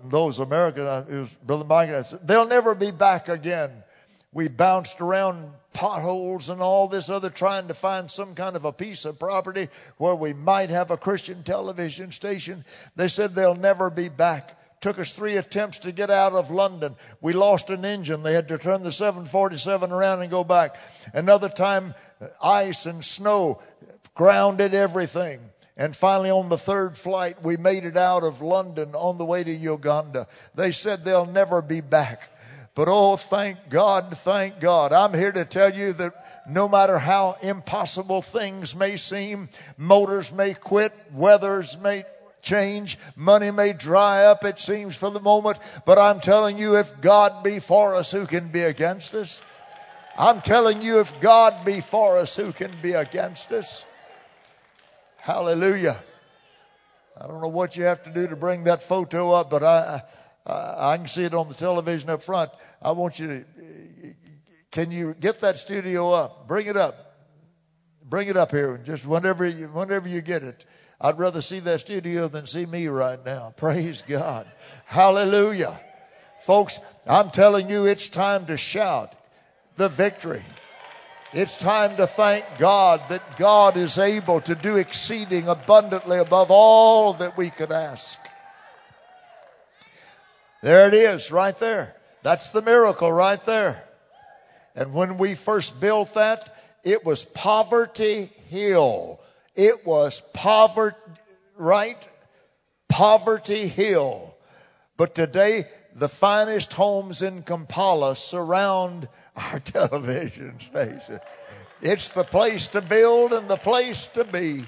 Brother Mike, they'll never be back again. We bounced around potholes and all this other, trying to find some kind of a piece of property where we might have a Christian television station. They said they'll never be back. Took us 3 attempts to get out of London. We lost an engine. They had to turn the 747 around and go back. Another time, ice and snow grounded everything. And finally, on the 3rd flight, we made it out of London on the way to Uganda. They said they'll never be back. But oh, thank God, thank God. I'm here to tell you that no matter how impossible things may seem, motors may quit, weathers may change, money may dry up, it seems, for the moment. But I'm telling you, if God be for us, who can be against us? I'm telling you, if God be for us, who can be against us? Hallelujah. I don't know what you have to do to bring that photo up, but I can see it on the television up front. I want you to, can you get that studio up? Bring it up. Bring it up here, just whenever you get it. I'd rather see that studio than see me right now. Praise God. Hallelujah. Folks, I'm telling you, it's time to shout the victory. It's time to thank God that God is able to do exceeding abundantly above all that we could ask. There it is, right there. That's the miracle right there. And when we first built that, it was Poverty Hill. It was Poverty Hill. But today, the finest homes in Kampala surround our television station. It's the place to build and the place to be.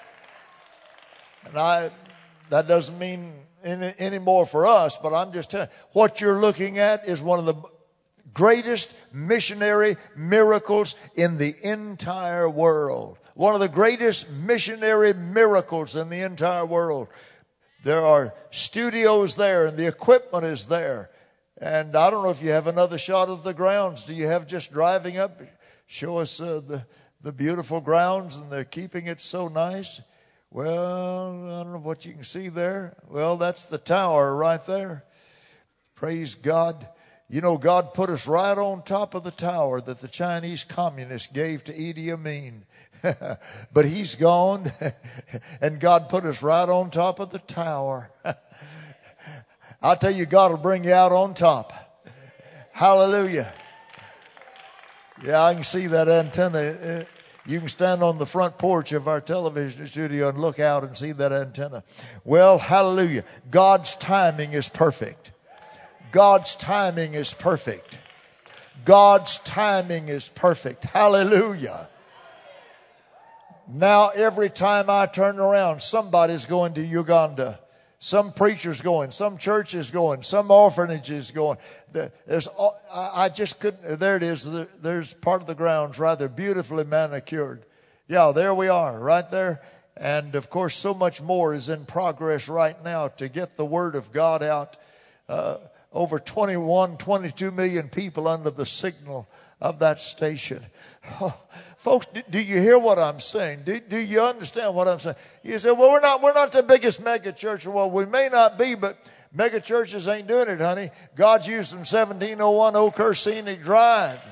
And that doesn't mean any more for us, but I'm just telling you, what you're looking at is one of the greatest missionary miracles in the entire world. One of the greatest missionary miracles in the entire world. There are studios there and the equipment is there. And I don't know if you have another shot of the grounds. Do you have just driving up? Show us the beautiful grounds, and they're keeping it so nice. Well, I don't know what you can see there. Well, that's the tower right there. Praise God. You know, God put us right on top of the tower that the Chinese communists gave to Idi Amin. But he's gone, and God put us right on top of the tower. I'll tell you, God will bring you out on top. Hallelujah. Yeah, I can see that antenna. You can stand on the front porch of our television studio and look out and see that antenna. Well, hallelujah. God's timing is perfect. God's timing is perfect. God's timing is perfect. Hallelujah. Now, every time I turn around, somebody's going to Uganda. Some preacher's going, some church is going, some orphanage is going. I just couldn't, there it is. There's part of the grounds rather beautifully manicured. Yeah, there we are, right there. And of course, so much more is in progress right now to get the word of God out. Over 22 million people under the signal of that station. Oh, folks, do you hear what I'm saying? Do you understand what I'm saying? You say, well, we're not the biggest mega church. Well, we may not be, but mega churches ain't doing it, honey. God's using 1701 Oakhurst Scenic Drive.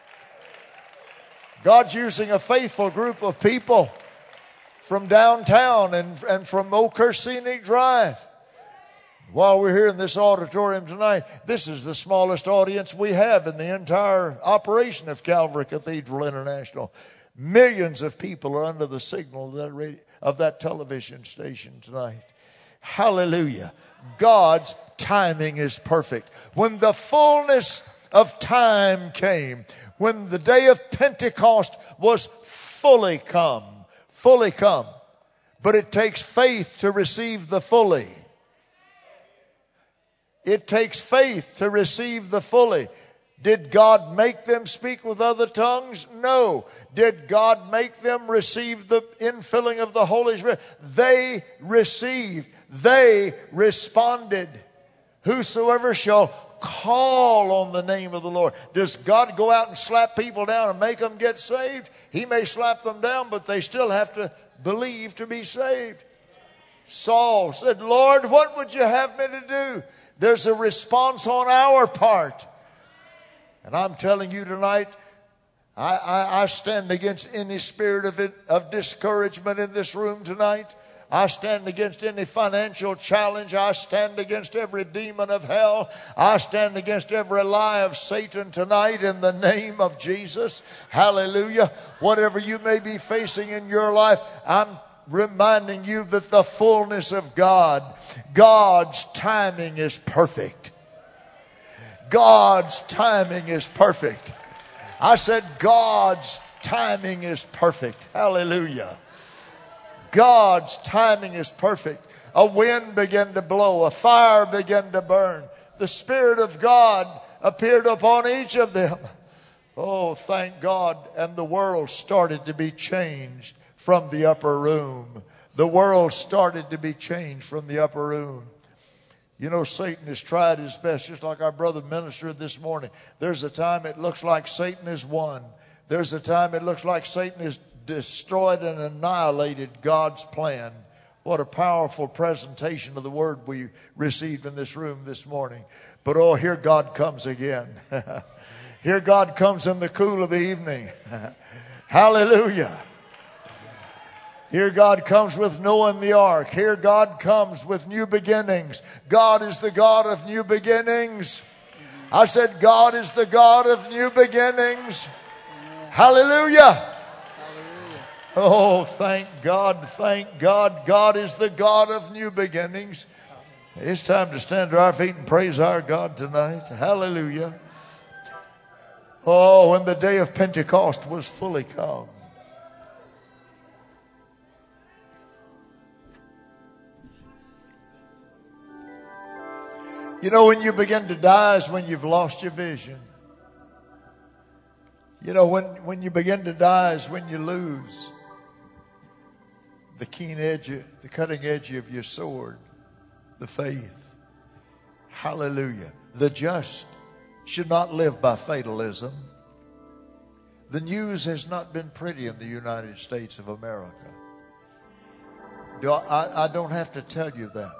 God's using a faithful group of people from downtown and from Oakhurst Scenic Drive. While we're here in this auditorium tonight, this is the smallest audience we have in the entire operation of Calvary Cathedral International. Millions of people are under the signal of that television station tonight. Hallelujah. God's timing is perfect. When the fullness of time came, when the day of Pentecost was fully come, but it takes faith to receive the fully. It takes faith to receive the fully. Did God make them speak with other tongues? No. Did God make them receive the infilling of the Holy Spirit? They received. They responded. Whosoever shall call on the name of the Lord. Does God go out and slap people down and make them get saved? He may slap them down, but they still have to believe to be saved. Saul said, Lord, what would you have me to do? There's a response on our part. And I'm telling you tonight, I stand against any spirit of discouragement in this room tonight. I stand against any financial challenge. I stand against every demon of hell. I stand against every lie of Satan tonight in the name of Jesus. Hallelujah. Whatever you may be facing in your life, I'm reminding you that the fullness of God, God's timing is perfect. God's timing is perfect. I said God's timing is perfect. Hallelujah. God's timing is perfect. A wind began to blow. A fire began to burn. The Spirit of God appeared upon each of them. Oh, thank God. And the world started to be changed from the upper room. The world started to be changed from the upper room. You know, Satan has tried his best, just like our brother ministered this morning. There's a time it looks like Satan has won. There's a time it looks like Satan has destroyed and annihilated God's plan. What a powerful presentation of the word we received in this room this morning. But oh, here God comes again. Here God comes in the cool of the evening. Hallelujah. Here God comes with Noah and the ark. Here God comes with new beginnings. God is the God of new beginnings. I said God is the God of new beginnings. Hallelujah. Oh, thank God, thank God. God is the God of new beginnings. It's time to stand to our feet and praise our God tonight. Hallelujah. Oh, when the day of Pentecost was fully come. You know, when you begin to die is when you've lost your vision. You know, when you begin to die is when you lose the keen edge, the cutting edge of your sword, the faith. Hallelujah. The just should not live by fatalism. The news has not been pretty in the United States of America. I don't have to tell you that.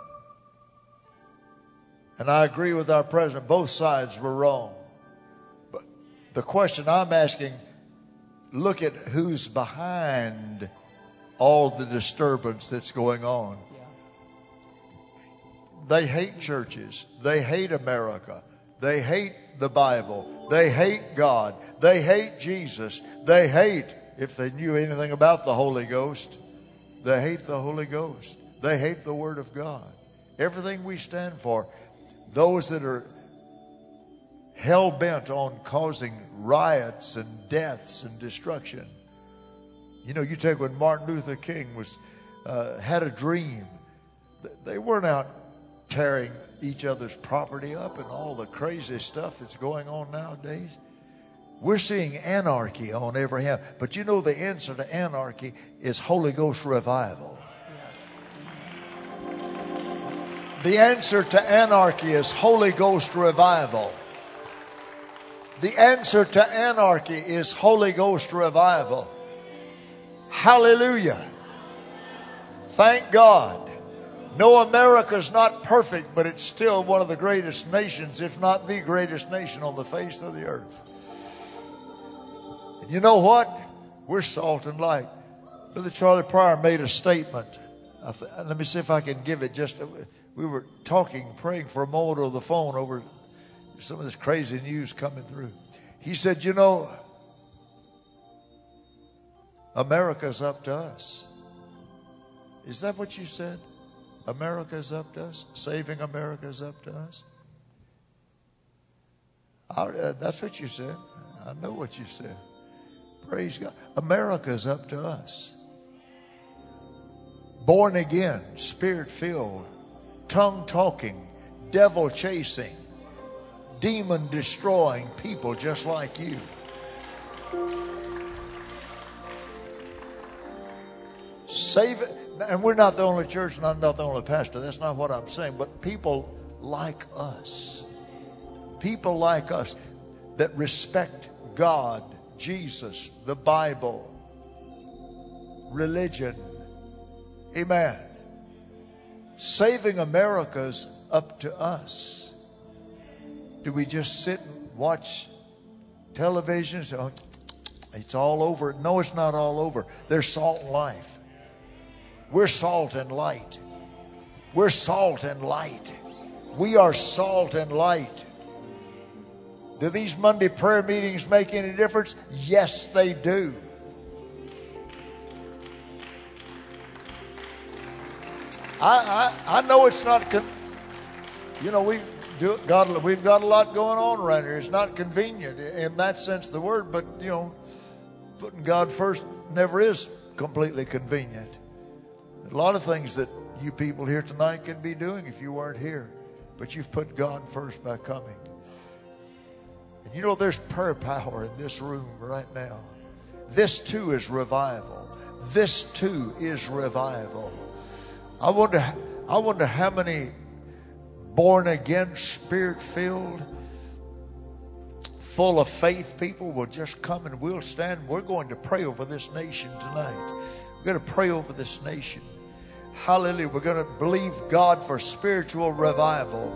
And I agree with our president. Both sides were wrong. But the question I'm asking, look at who's behind all the disturbance that's going on. They hate churches. They hate America. They hate the Bible. They hate God. They hate Jesus. They hate, if they knew anything about the Holy Ghost, they hate the Holy Ghost. They hate the Word of God. Everything we stand for. Those that are hell-bent on causing riots and deaths and destruction. You know, you take when Martin Luther King had a dream. They weren't out tearing each other's property up and all the crazy stuff that's going on nowadays. We're seeing anarchy on every hand. But you know the answer to anarchy is Holy Ghost revival. The answer to anarchy is Holy Ghost revival. The answer to anarchy is Holy Ghost revival. Hallelujah. Thank God. No, America's not perfect, but it's still one of the greatest nations, if not the greatest nation on the face of the earth. And you know what? We're salt and light. Brother Charlie Pryor made a statement. Let me see if I can give it we were praying for a moment over the phone over some of this crazy news coming through. He said, you know, America's up to us. Is that what you said? America's up to us? Saving America's up to us? That's what you said. I know what you said. Praise God. America's up to us. Born again, spirit-filled, tongue-talking, devil-chasing, demon-destroying people just like you. Save it. And we're not the only church, and I'm not the only pastor. That's not what I'm saying. But people like us. People like us that respect God, Jesus, the Bible, religion. Amen. Saving America's up to us. Do we just sit and watch television? So, It's all over. No, it's not all over. There's salt and life. We're salt and light. We're salt and light. We are salt and light. Do these Monday prayer meetings make any difference? Yes, they do. I know it's not, we've got a lot going on around here. It's not convenient in that sense of the word, but, putting God first never is completely convenient. A lot of things that you people here tonight could be doing if you weren't here, but you've put God first by coming. And there's prayer power in this room right now. This too is revival. This too is revival. I wonder how many born again, spirit filled, full of faith people will just come and we'll stand. We're going to pray over this nation tonight. We're going to pray over this nation. Hallelujah. We're going to believe God for spiritual revival.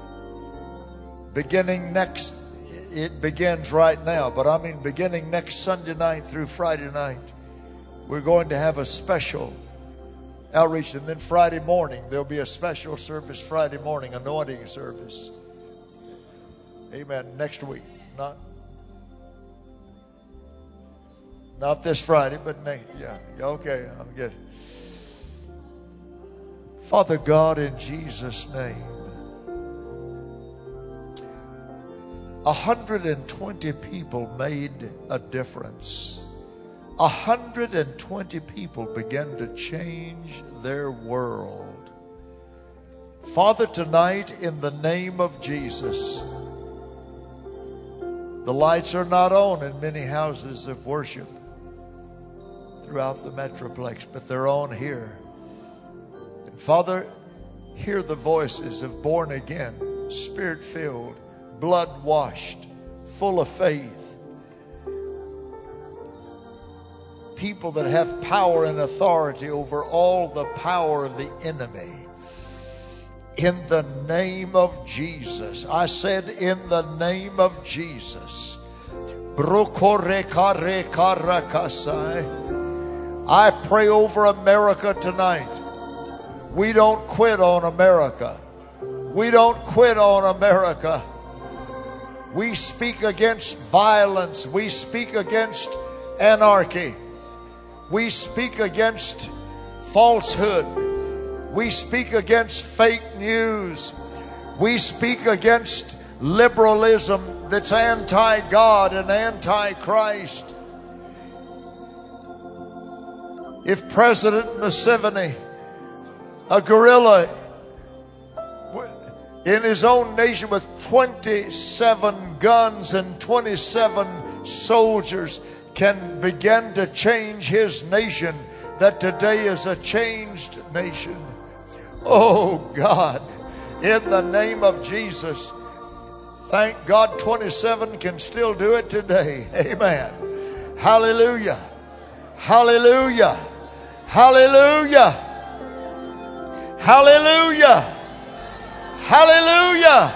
It begins right now, but beginning next Sunday night through Friday night, we're going to have a special outreach. And then Friday morning, there'll be a special service Friday morning, anointing service. Amen. Next week. Not this Friday, but next. Yeah. Okay. I'm good. Father God, in Jesus' name, 120 people made a difference. 120 people began to change their world. Father, tonight, in the name of Jesus, the lights are not on in many houses of worship throughout the Metroplex, but they're on here. And Father, hear the voices of born again, spirit-filled, blood-washed, full of faith, people that have power and authority over all the power of the enemy. In the name of Jesus. I said, in the name of Jesus. I pray over America tonight. We don't quit on America. We don't quit on America. We speak against violence. We speak against anarchy. We speak against falsehood. We speak against fake news. We speak against liberalism that's anti-God and anti-Christ. If President Museveni, a guerrilla in his own nation with 27 guns and 27 soldiers, can begin to change his nation, that today is a changed nation. Oh God, in the name of Jesus, thank God 27 can still do it today. Amen. Hallelujah. Hallelujah. Hallelujah. Hallelujah. Hallelujah.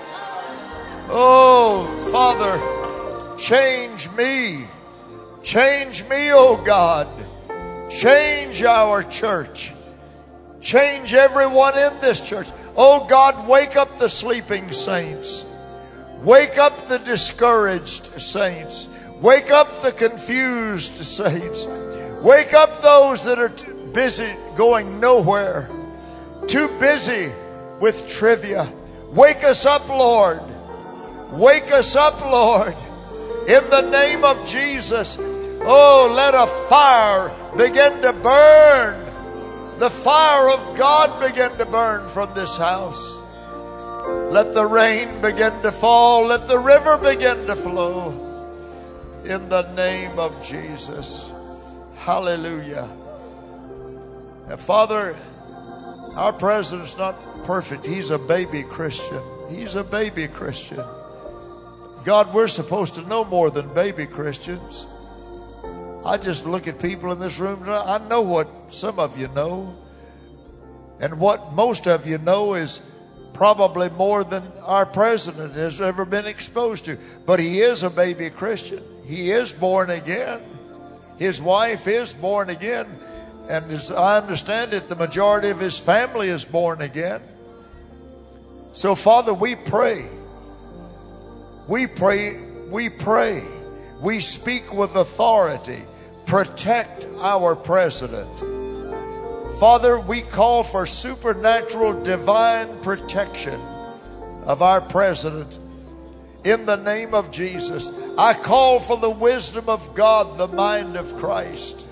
Oh Father, change me. Change me, oh God. Change our church. Change everyone in this church. Oh God, wake up the sleeping saints. Wake up the discouraged saints. Wake up the confused saints. Wake up those that are too busy going nowhere. Too busy with trivia. Wake us up, Lord. Wake us up, Lord. In the name of Jesus. Oh, let a fire begin to burn. The fire of God begin to burn from this house. Let the rain begin to fall. Let the river begin to flow. In the name of Jesus. Hallelujah. Now, Father, our president's not perfect. He's a baby Christian. He's a baby Christian. God, we're supposed to know more than baby Christians. I just look at people in this room. I know what some of you know. And what most of you know is probably more than our president has ever been exposed to. But he is a baby Christian. he is born again. His wife is born again. And as I understand it, the majority of his family is born again. So, Father, we pray. We pray. We pray. We speak with authority. Protect our president. Father, we call for supernatural divine protection of our president. In the name of Jesus, I call for the wisdom of God, the mind of Christ.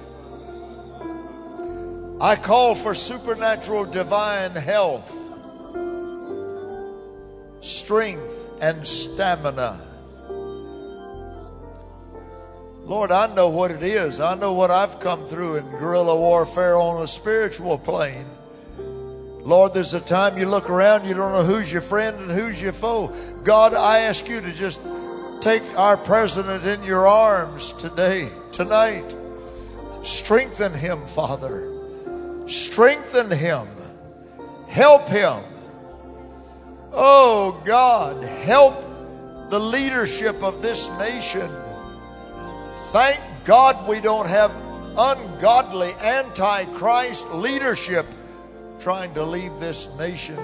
I call for supernatural divine health, strength, and stamina. Lord, I know what it is. I know what I've come through in guerrilla warfare on a spiritual plane. Lord, there's a time you look around, you don't know who's your friend and who's your foe. God, I ask you to just take our president in your arms today, tonight. Strengthen him, Father. Strengthen him. Help him. Oh, God, help the leadership of this nation. Thank God we don't have ungodly, anti-Christ leadership trying to lead this nation.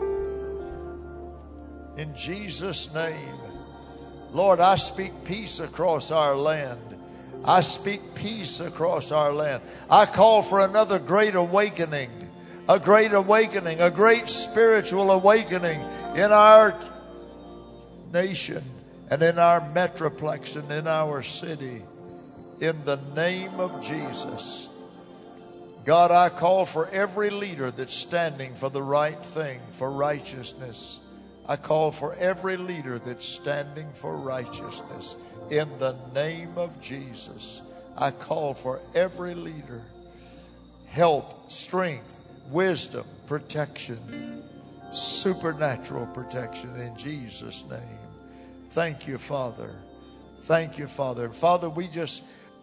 In Jesus' name, Lord, I speak peace across our land. I speak peace across our land. I call for another great awakening, a great spiritual awakening in our nation and in our metroplex and in our city. In the name of Jesus. God, I call for every leader that's standing for the right thing, for righteousness. I call for every leader that's standing for righteousness. In the name of Jesus, I call for every leader. Help, strength, wisdom, protection, supernatural protection in Jesus' name. Thank you, Father. Thank you, Father. Father, we just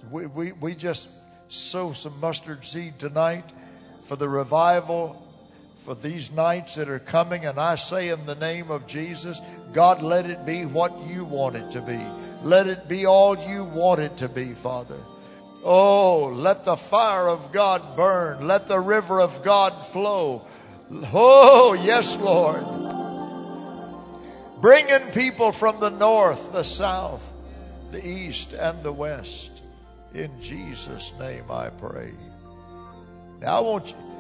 sow some mustard seed tonight for the revival for these nights that are coming. And I say in the name of Jesus, God, let it be what you want it to be. Let it be all you want it to be, Father. Oh, let the fire of God burn. Let the river of God flow. Oh, yes, Lord. Bring in people from the north, the south, the east, and the west. In Jesus' name I pray. Now I want you,